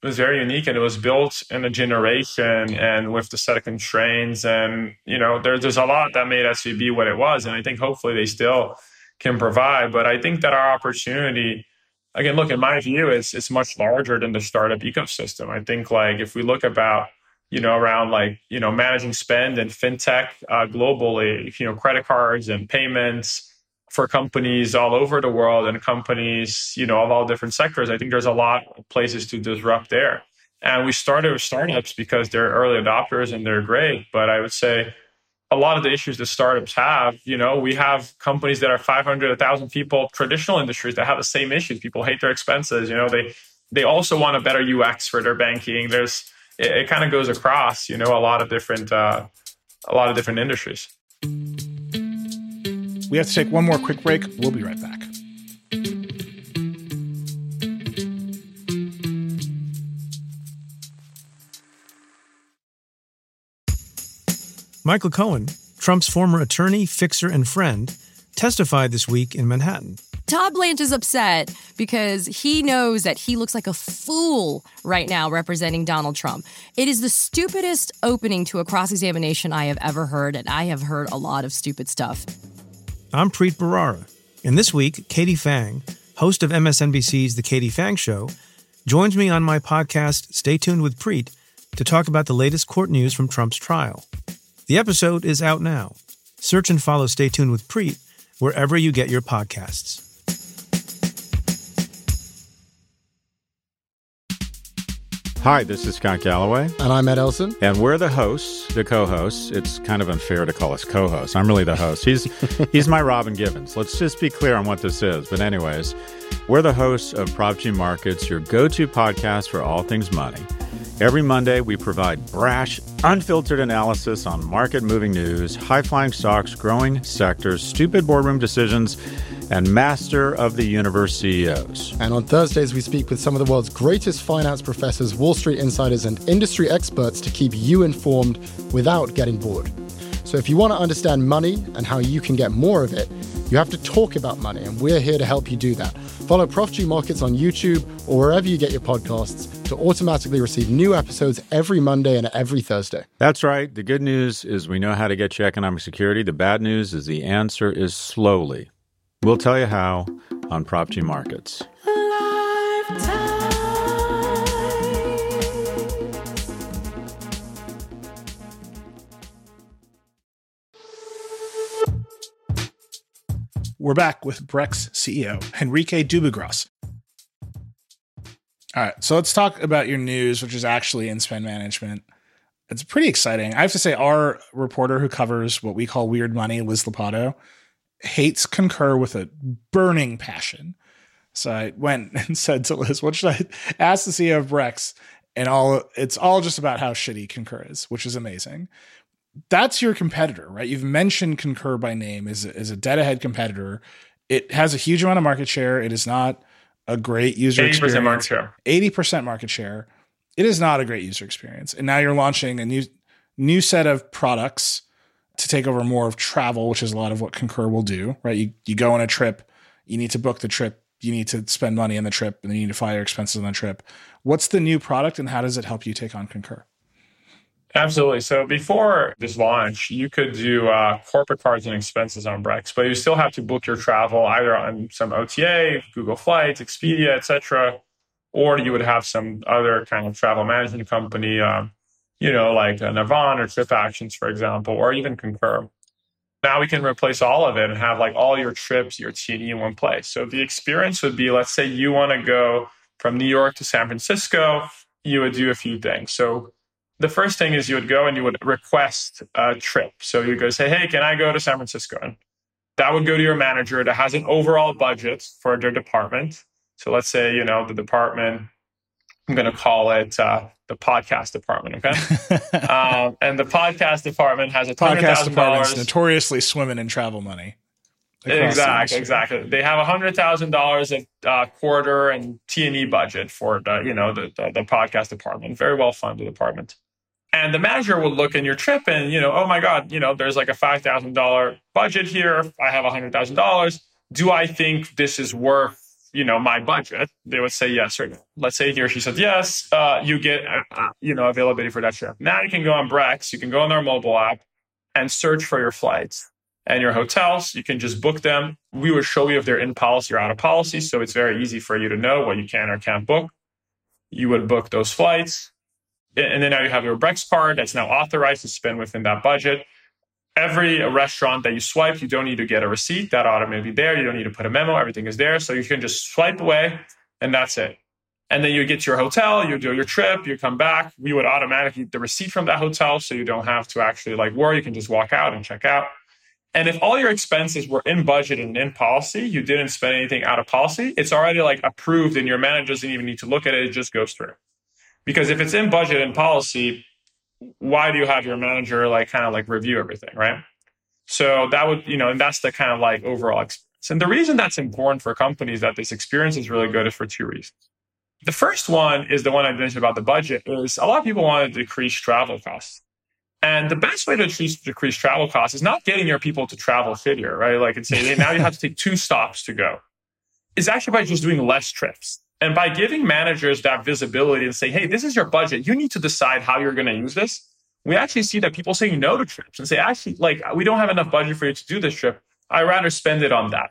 It was very unique, and it was built in a generation and with the set of constraints. And, you know, there, there's a lot that made S V B what it was. And I think hopefully they still can provide. But I think that our opportunity, again, look, in my view, it's, it's much larger than the startup ecosystem. I think like if we look about, you know, around like, you know, managing spend and fintech uh, globally, you know, credit cards and payments for companies all over the world and companies, you know, of all different sectors, I think there's a lot of places to disrupt there. And we started with startups because they're early adopters and they're great. But I would say a lot of the issues that startups have, you know, we have companies that are five hundred, one thousand people, traditional industries that have the same issues. People hate their expenses. You know, they they also want a better U X for their banking. There's it, it kind of goes across, you know, a lot of different uh, a lot of different industries. We have to take one more quick break. We'll be right back. Michael Cohen, Trump's former attorney, fixer, and friend, testified this week in Manhattan. Todd Blanche is upset because he knows that he looks like a fool right now representing Donald Trump. It is the stupidest opening to a cross-examination I have ever heard, and I have heard a lot of stupid stuff. I'm Preet Bharara, and this week, Katie Phang, host of M S N B C's The Katie Phang Show, joins me on my podcast, Stay Tuned with Preet, to talk about the latest court news from Trump's trial. The episode is out now. Search and follow Stay Tuned with Preet wherever you get your podcasts. Hi, this is Scott Galloway. And I'm Ed Elson. And we're the hosts, the co-hosts. It's kind of unfair to call us co-hosts. I'm really the host. He's he's my Robin Givens. Let's just be clear on what this is. But anyways, we're the hosts of Prop G Markets, your go-to podcast for all things money. Every Monday, we provide brash, unfiltered analysis on market-moving news, high-flying stocks, growing sectors, stupid boardroom decisions, and master of the universe C E Os. And on Thursdays, we speak with some of the world's greatest finance professors, Wall Street insiders, and industry experts to keep you informed without getting bored. So if you want to understand money and how you can get more of it, you have to talk about money, and we're here to help you do that. Follow Prof G Markets on YouTube or wherever you get your podcasts to automatically receive new episodes every Monday and every Thursday. That's right. The good news is we know how to get you economic security. The bad news is the answer is slowly. We'll tell you how on Prop G Markets. We're back with Brex C E O, Henrique Dubugras. All right, so let's talk about your news, which is actually in spend management. It's pretty exciting. I have to say, our reporter who covers what we call weird money, Liz Lapato, hates Concur with a burning passion. So I went and said to Liz, what should I ask the C E O of Brex? And all it's all just about how shitty Concur is, which is amazing. That's your competitor, right? You've mentioned Concur by name as a, as a dead-ahead competitor. It has a huge amount of market share. It is not a great user eighty percent experience. market share. eighty percent market share. It is not a great user experience. And now you're launching a new new set of products to take over more of travel, which is a lot of what Concur will do, right? You you go on a trip, you need to book the trip, you need to spend money on the trip, and then you need to file your expenses on the trip. What's the new product, and how does it help you take on Concur? Absolutely. So before this launch, you could do uh, corporate cards and expenses on Brex, but you still have to book your travel either on some O T A, Google Flights, Expedia, et cetera, or you would have some other kind of travel management company, um, you know, like a Navan or TripActions, for example, or even Concur. Now we can replace all of it and have like all your trips, your T and E in one place. So the experience would be, let's say you want to go from New York to San Francisco, you would do a few things. So the first thing is you would go and you would request a trip. So you go say, hey, can I go to San Francisco? And that would go to your manager that has an overall budget for their department. So let's say, you know, the department, I'm going to call it uh, the podcast department, okay? um, and the podcast department has a podcast department's notoriously swimming in travel money. Exactly, exactly. They have a hundred thousand dollars a uh, quarter and T and E budget for the, you know, the, the the podcast department. Very well funded department. And the manager will look in your trip and, you know, oh my God, you know, there's like a five thousand dollars budget here. I have a hundred thousand dollars. Do I think this is worth you know, my budget, they would say yes or no. Let's say he or she said yes, uh, you get, uh, you know, availability for that trip. Now you can go on Brex, you can go on our mobile app and search for your flights and your hotels. You can just book them. We will show you if they're in policy or out of policy. So it's very easy for you to know what you can or can't book. You would book those flights. And then now you have your Brex card that's now authorized to spend within that budget. Every restaurant that you swipe, you don't need to get a receipt. That automatically there. You don't need to put a memo. Everything is there. So you can just swipe away and that's it. And then you get to your hotel, you do your trip, you come back. We would automatically get the receipt from that hotel. So you don't have to actually like worry. You can just walk out and check out. And if all your expenses were in budget and in policy, you didn't spend anything out of policy, it's already like approved and your manager doesn't even need to look at it. It just goes through. Because if it's in budget and policy, why do you have your manager like kind of like review everything, right? So that would, you know, and that's the kind of like overall experience. And the reason that's important for companies that this experience is really good is for two reasons. The first one is the one I mentioned about the budget is a lot of people want to decrease travel costs. And the best way to decrease, decrease travel costs is not getting your people to travel shittier, right? Like it's saying, hey, now you have to take two stops to go. It's actually by just doing less trips. And by giving managers that visibility and say, hey, this is your budget. You need to decide how you're going to use this. We actually see that people say no to trips and say, actually, like, we don't have enough budget for you to do this trip. I'd rather spend it on that.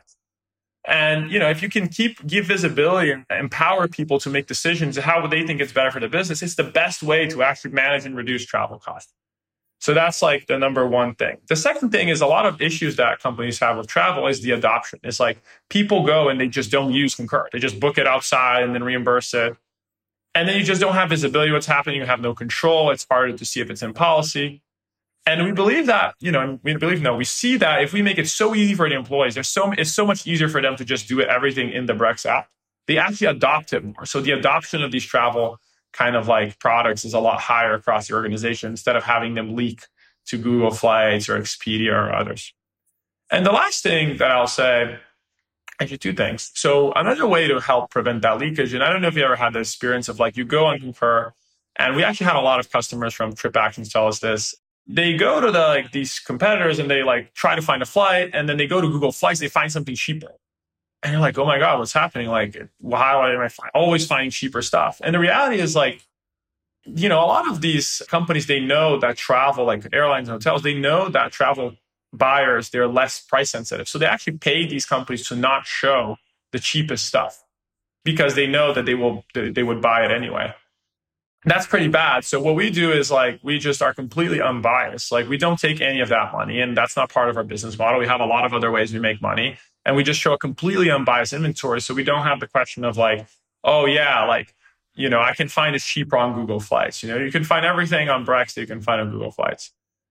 And, you know, if you can keep, give visibility and empower people to make decisions how they think it's better for the business, it's the best way to actually manage and reduce travel costs. So that's like the number one thing. The second thing is a lot of issues that companies have with travel is the adoption. It's like people go and they just don't use Concur. They just book it outside and then reimburse it. And then you just don't have visibility of what's happening. You have no control. It's harder to see if it's in policy. And we believe that, you know, we believe, no, we see that if we make it so easy for the employees, there's so, it's so much easier for them to just do it, everything in the Brex app. They actually adopt it more. So the adoption of these travel kind of like products is a lot higher across the organization instead of having them leak to Google Flights or Expedia or others. And the last thing that I'll say, actually two things. So another way to help prevent that leakage, and I don't know if you ever had the experience of like you go on Concur, and we actually had a lot of customers from TripActions tell us this. They go to the like these competitors and they like try to find a flight, and then they go to Google Flights, they find something cheaper. And you're like, oh my God, what's happening? Like, how am I find, always finding cheaper stuff? And the reality is like, you know, a lot of these companies, they know that travel, like airlines and hotels, they know that travel buyers, they're less price sensitive. So they actually pay these companies to not show the cheapest stuff because they know that they will, they would buy it anyway. That's pretty bad. So what we do is like, we just are completely unbiased. Like we don't take any of that money, and that's not part of our business model. We have a lot of other ways we make money, and we just show a completely unbiased inventory. So we don't have the question of like, oh yeah, like, you know, I can find it cheaper on Google Flights. You know, you can find everything on Brex that you can find on Google Flights.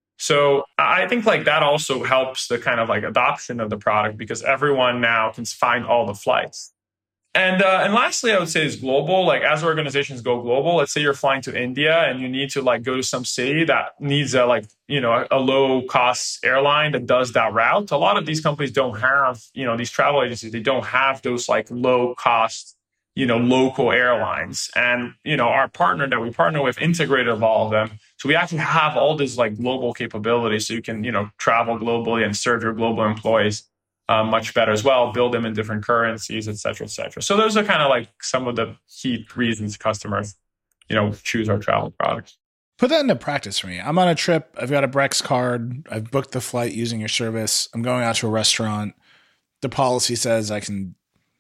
So I think like that also helps the kind of like adoption of the product because everyone now can find all the flights. And uh, and lastly, I would say is global. Like as organizations go global, let's say you're flying to India and you need to like go to some city that needs a like, you know, a, a low cost airline that does that route. A lot of these companies don't have, you know, these travel agencies, they don't have those like low cost, you know, local airlines. And, you know, our partner that we partner with integrated all of them. So we actually have all this like global capabilities so you can, you know, travel globally and serve your global employees uh, much better as well, build them in different currencies, et cetera, et cetera. So those are kind of like some of the key reasons customers, you know, choose our travel products. Put that into practice for me. I'm on a trip. I've got a Brex card. I've booked the flight using your service. I'm going out to a restaurant. The policy says I can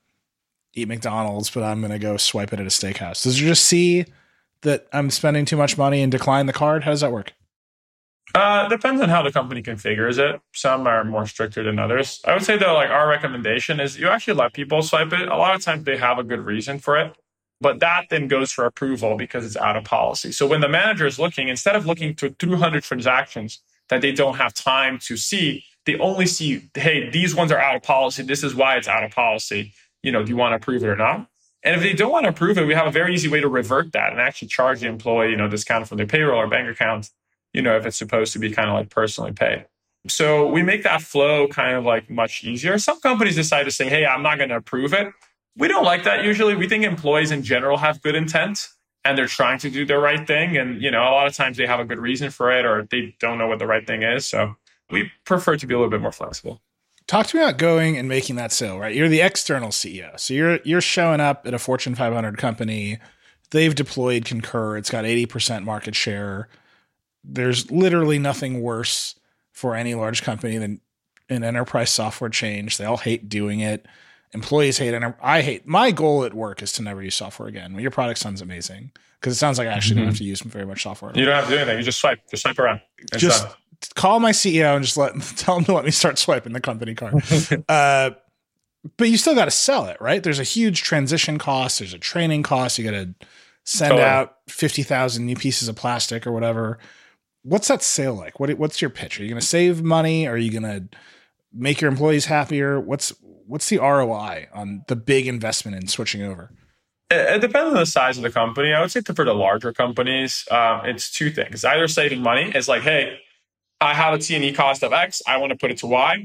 eat McDonald's, but I'm going to go swipe it at a steakhouse. Does it just see that I'm spending too much money and decline the card? How does that work? Uh, depends on how the company configures it. Some are more stricter than others. I would say though, like our recommendation is you actually let people swipe it. A lot of times they have a good reason for it, but that then goes for approval because it's out of policy. So when the manager is looking, instead of looking through two hundred transactions that they don't have time to see, they only see, hey, these ones are out of policy. This is why it's out of policy. You know, do you want to approve it or not? And if they don't want to approve it, we have a very easy way to revert that and actually charge the employee, you know, discount from their payroll or bank account, you know, if it's supposed to be kind of like personally paid. So we make that flow kind of like much easier. Some companies decide to say, hey, I'm not going to approve it. We don't like that usually. We think employees in general have good intent and they're trying to do the right thing. And, you know, a lot of times they have a good reason for it or they don't know what the right thing is. So we prefer to be a little bit more flexible. Talk to me about going and making that sale, right? You're the external C E O. So you're you're showing up at a Fortune five hundred company. They've deployed Concur. It's got eighty percent market share. There's literally nothing worse for any large company than an enterprise software change. They all hate doing it. Employees hate it. I hate. My goal at work is to never use software again. Your product sounds amazing because it sounds like I actually mm-hmm. don't have to use very much software. You don't have to do anything. You just swipe. Just swipe around. It's just done. Call my C E O and just let tell him to let me start swiping the company card. uh, but you still got to sell it, right? There's a huge transition cost. There's a training cost. You got to send totally. out fifty thousand new pieces of plastic or whatever. What's that sale like? What What's your pitch? Are you going to save money? Are you going to make your employees happier? What's What's the R O I on the big investment in switching over? It depends on the size of the company. I would say for the larger companies, um, it's two things. Either saving money is like, hey, I have a T and E cost of X. I want to put it to Y.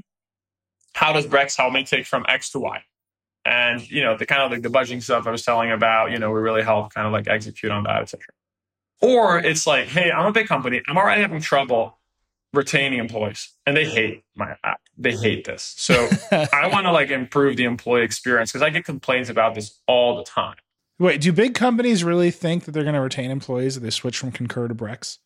How does Brex help me take from X to Y? And, you know, the kind of like the budgeting stuff I was telling about, you know, we really help kind of like execute on that, et cetera. Or it's like, hey, I'm a big company. I'm already having trouble retaining employees and they hate my app. They hate this. So I want to like improve the employee experience because I get complaints about this all the time. Wait, do big companies really think that they're going to retain employees if they switch from Concur to Brex?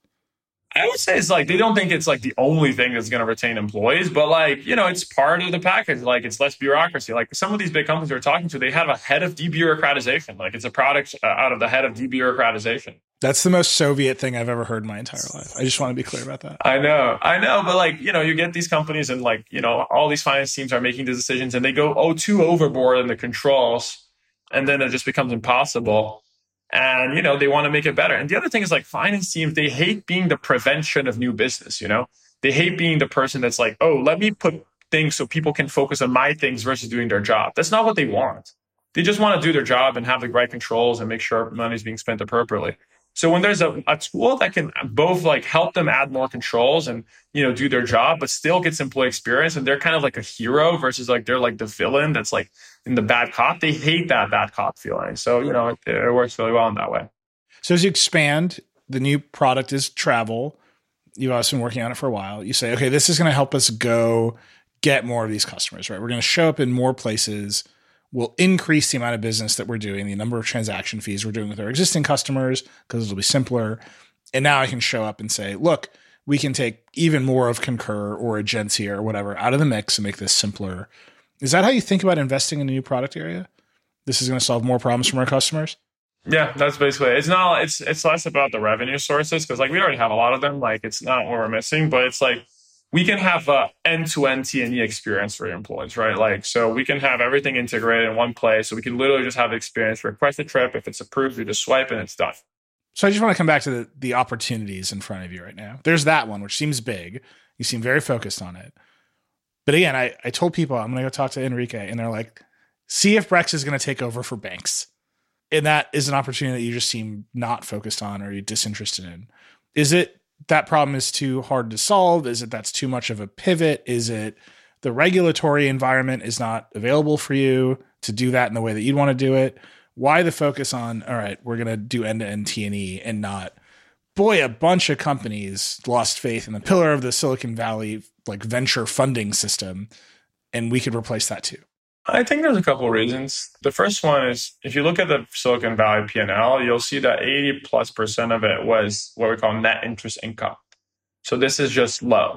I would say it's like, they don't think it's like the only thing that's going to retain employees, but like, you know, it's part of the package. Like it's less bureaucracy. Like some of these big companies we're talking to, they have a head of debureaucratization. Like it's a product uh, out of the head of debureaucratization. That's the most Soviet thing I've ever heard in my entire life. I just want to be clear about that. I know, I know. But like, you know, you get these companies and like, you know, all these finance teams are making the decisions and they go oh too overboard in the controls. And then it just becomes impossible. And, you know, they want to make it better. And the other thing is like finance teams, they hate being the prevention of new business, you know? They hate being the person that's like, oh, let me put things so people can focus on my things versus doing their job. That's not what they want. They just want to do their job and have the right controls and make sure money is being spent appropriately. So when there's a, a tool that can both like help them add more controls and, you know, do their job, but still gets employee experience and they're kind of like a hero versus like they're like the villain that's like in the bad cop, they hate that bad cop feeling. So, you know, it, it works really well in that way. So as you expand, the new product is travel. You've also been working on it for a while. You say, okay, this is going to help us go get more of these customers, right? We're going to show up in more places. We'll increase the amount of business that we're doing, the number of transaction fees we're doing with our existing customers, because it'll be simpler. And now I can show up and say, look, we can take even more of Concur or Agencia or whatever out of the mix and make this simpler. Is that how you think about investing in a new product area? This is going to solve more problems from our customers? Yeah, that's basically it. It's not, it's, it's less about the revenue sources because like we already have a lot of them. Like it's not what we're missing, but it's like, we can have a end-to-end T and E experience for your employees, right? Like, so we can have everything integrated in one place. So we can literally just have the experience, request a trip. If it's approved, you just swipe and it's done. So I just want to come back to the, the opportunities in front of you right now. There's that one, which seems big. You seem very focused on it. But again, I, I told people I'm going to go talk to Enrique and they're like, see if Brex is going to take over for banks. And that is an opportunity that you just seem not focused on or you're disinterested in. Is it that problem is too hard to solve? Is it that's too much of a pivot? Is it the regulatory environment is not available for you to do that in the way that you'd want to do it? Why the focus on, all right, we're going to do end-to-end T and E and not, boy, a bunch of companies lost faith in the pillar of the Silicon Valley like venture funding system, and we could replace that too. I think there's a couple of reasons. The first one is if you look at the Silicon Valley P and L, you'll see that eighty plus percent of it was what we call net interest income. So this is just low.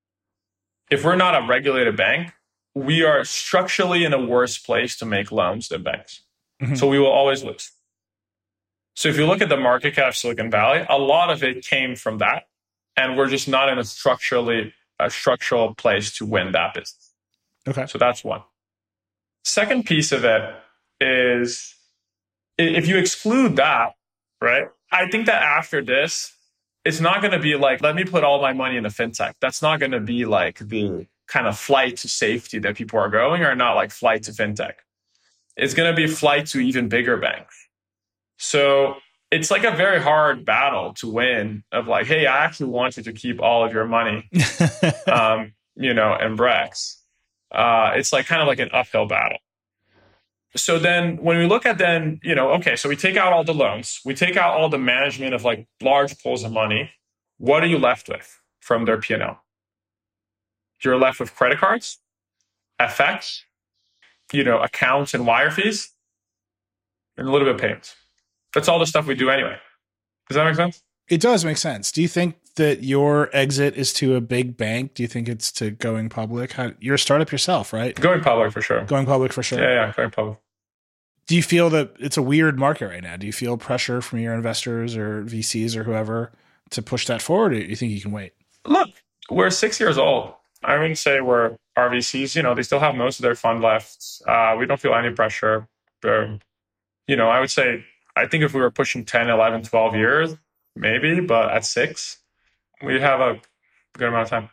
If we're not a regulated bank, we are structurally in a worse place to make loans than banks. Mm-hmm. So we will always lose. So if you look at the market cap of Silicon Valley, a lot of it came from that. And we're just not in a structurally a structural place to win that business. Okay. So that's one. Second piece of it is if you exclude that, right? I think that after this, it's not going to be like, let me put all my money in a fintech. That's not going to be like the kind of flight to safety that people are going, or not like flight to fintech. It's going to be flight to even bigger banks. So it's like a very hard battle to win of like, hey, I actually want you to keep all of your money, um, you know, in Brex. Uh, it's like kind of like an uphill battle. So then when we look at then, you know, okay, so we take out all the loans, we take out all the management of like large pools of money. What are you left with from their P and L? You're left with credit cards F X, you know, accounts and wire fees, and a little bit of payments. That's all the stuff we do anyway. Does that make sense? It does make sense. Do you think that your exit is to a big bank? Do you think it's to going public? How, you're a startup yourself, right? Going public for sure. Going public for sure. Yeah, yeah, going public. Do you feel that it's a weird market right now? Do you feel pressure from your investors or V Cs or whoever to push that forward? Or do you think you can wait? Look, we're six years old. I wouldn't say we're our V Cs. You know, they still have most of their fund left. Uh, we don't feel any pressure. But, you know, I would say, I think if we were pushing ten, eleven, twelve years, maybe, but at six, we have a good amount of time.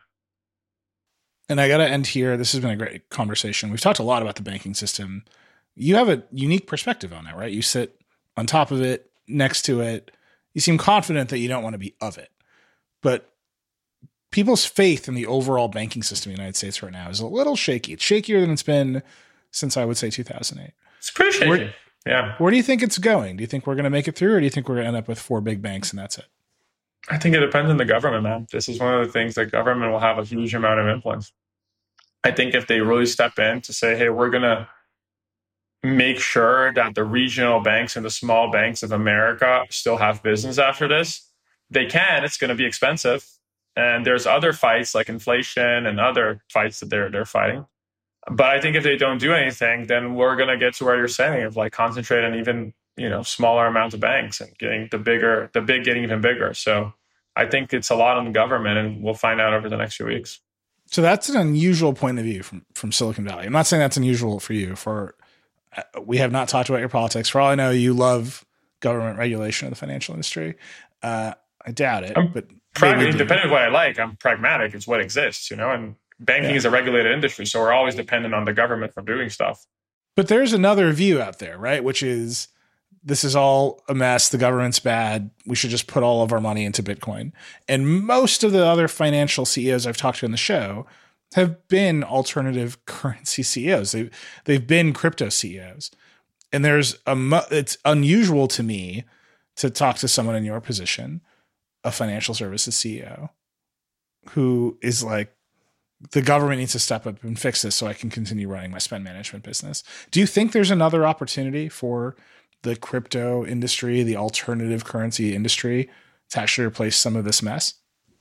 And I got to end here. This has been a great conversation. We've talked a lot about the banking system. You have a unique perspective on it, right? You sit on top of it, next to it. You seem confident that you don't want to be of it. But people's faith in the overall banking system in the United States right now is a little shaky. It's shakier than it's been since, I would say, two thousand eight. It's pretty shaky. Where, yeah. Where do you think it's going? Do you think we're going to make it through, or do you think we're going to end up with four big banks and that's it? I think it depends on the government, man. This is one of the things that government will have a huge amount of influence. I think if they really step in to say, hey, we're going to make sure that the regional banks and the small banks of America still have business after this, they can. It's going to be expensive. And there's other fights like inflation and other fights that they're they're fighting. But I think if they don't do anything, then we're going to get to where you're saying of like concentrate on even, you know, smaller amounts of banks and getting the bigger, the big getting even bigger. So I think it's a lot on the government, and we'll find out over the next few weeks. So that's an unusual point of view from, from Silicon Valley. I'm not saying that's unusual for you. For we have not talked about your politics. For all I know, you love government regulation of the financial industry. Uh, I doubt it. I'm but pragmatic, depending on what I like, I'm pragmatic. It's what exists, you know, and banking yeah. is a regulated industry. So we're always dependent on the government for doing stuff. But there's another view out there, right? Which is this is all a mess. The government's bad. We should just put all of our money into Bitcoin. And most of the other financial C E Os I've talked to in the show have been alternative currency C E Os. They've, they've been crypto C E Os. And there's a, it's unusual to me to talk to someone in your position, a financial services C E O, who is like, the government needs to step up and fix this so I can continue running my spend management business. Do you think there's another opportunity for the crypto industry, the alternative currency industry, to actually replace some of this mess?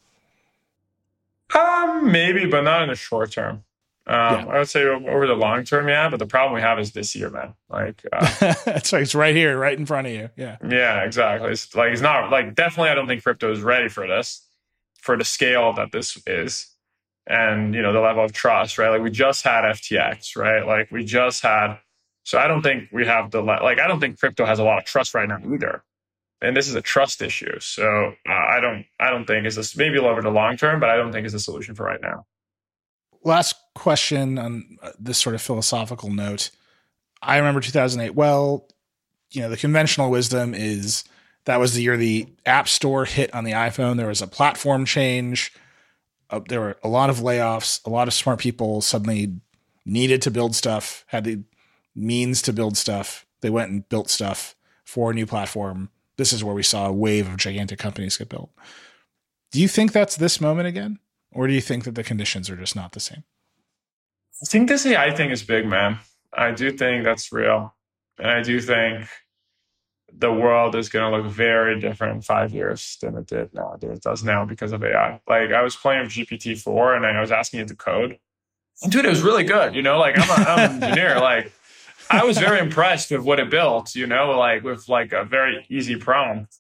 Um, maybe, but not in the short term. Um, yeah. I would say over the long term, yeah. But the problem we have is this year, man. Like, uh, that's right. It's right here, right in front of you. Yeah. Yeah, exactly. It's like, it's not like, definitely, I don't think crypto is ready for this, for the scale that this is. And, you know, the level of trust, right? Like we just had F T X, right? Like we just had, so I don't think we have the, like, I don't think crypto has a lot of trust right now either. And this is a trust issue. So uh, I don't, I don't think is this maybe over the long term, but I don't think is a solution for right now. Last question on this sort of philosophical note. I remember two thousand eight. Well, you know, the conventional wisdom is that was the year the App Store hit on the iPhone. There was a platform change. Uh, there were a lot of layoffs. A lot of smart people suddenly needed to build stuff, had the means to build stuff. They went and built stuff for a new platform. This is where we saw a wave of gigantic companies get built. Do you think that's this moment again? Or do you think that the conditions are just not the same? I think this A I thing is big, man. I do think that's real. And I do think the world is going to look very different in five years than it did now, than it does now because of A I. Like I was playing with G P T four and I was asking it to code. And dude, it was really good. You know, like I'm, a, I'm an engineer. Like I was very impressed with what it built, you know, like with like a very easy prompt.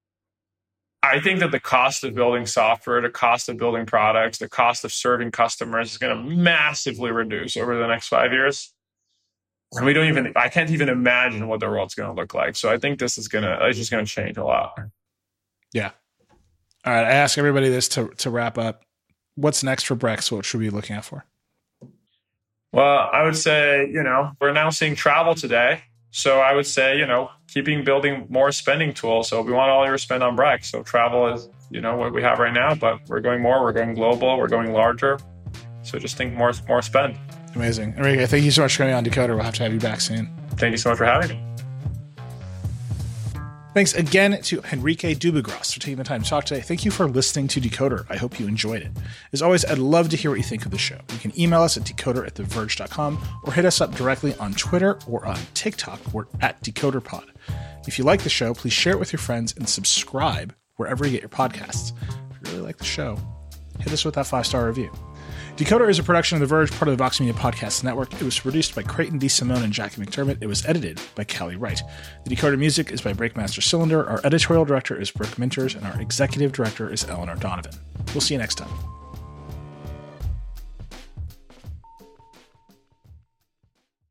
I think that the cost of building software, the cost of building products, the cost of serving customers is going to massively reduce over the next five years. And we don't even, I can't even imagine what the world's going to look like. So I think this is going to, it's just going to change a lot. Yeah. All right. I ask everybody this to, to wrap up. What's next for Brex? What should we be looking out for? Well, I would say, you know, we're now seeing travel today. So I would say, you know, keeping building more spending tools. So we want all your spend on Brex. So travel is, you know, what we have right now, but we're going more, we're going global, we're going larger. So just think more, more spend. Amazing. Enrique, thank you so much for coming on Decoder. We'll have to have you back soon. Thank you so much for having me. Thanks again to Henrique Dubugros for taking the time to talk today. Thank you for listening to Decoder. I hope you enjoyed it. As always, I'd love to hear what you think of the show. You can email us at decoder at the verge dot com or hit us up directly on Twitter or on TikTok. We're at DecoderPod. If you like the show, please share it with your friends and subscribe wherever you get your podcasts. If you really like the show, hit us with that five-star review. Decoder is a production of The Verge, part of the Vox Media Podcast Network. It was produced by Creighton DeSimone and Jackie McDermott. It was edited by Callie Wright. The Decoder music is by Breakmaster Cylinder. Our editorial director is Brooke Minters, and our executive director is Eleanor Donovan. We'll see you next time.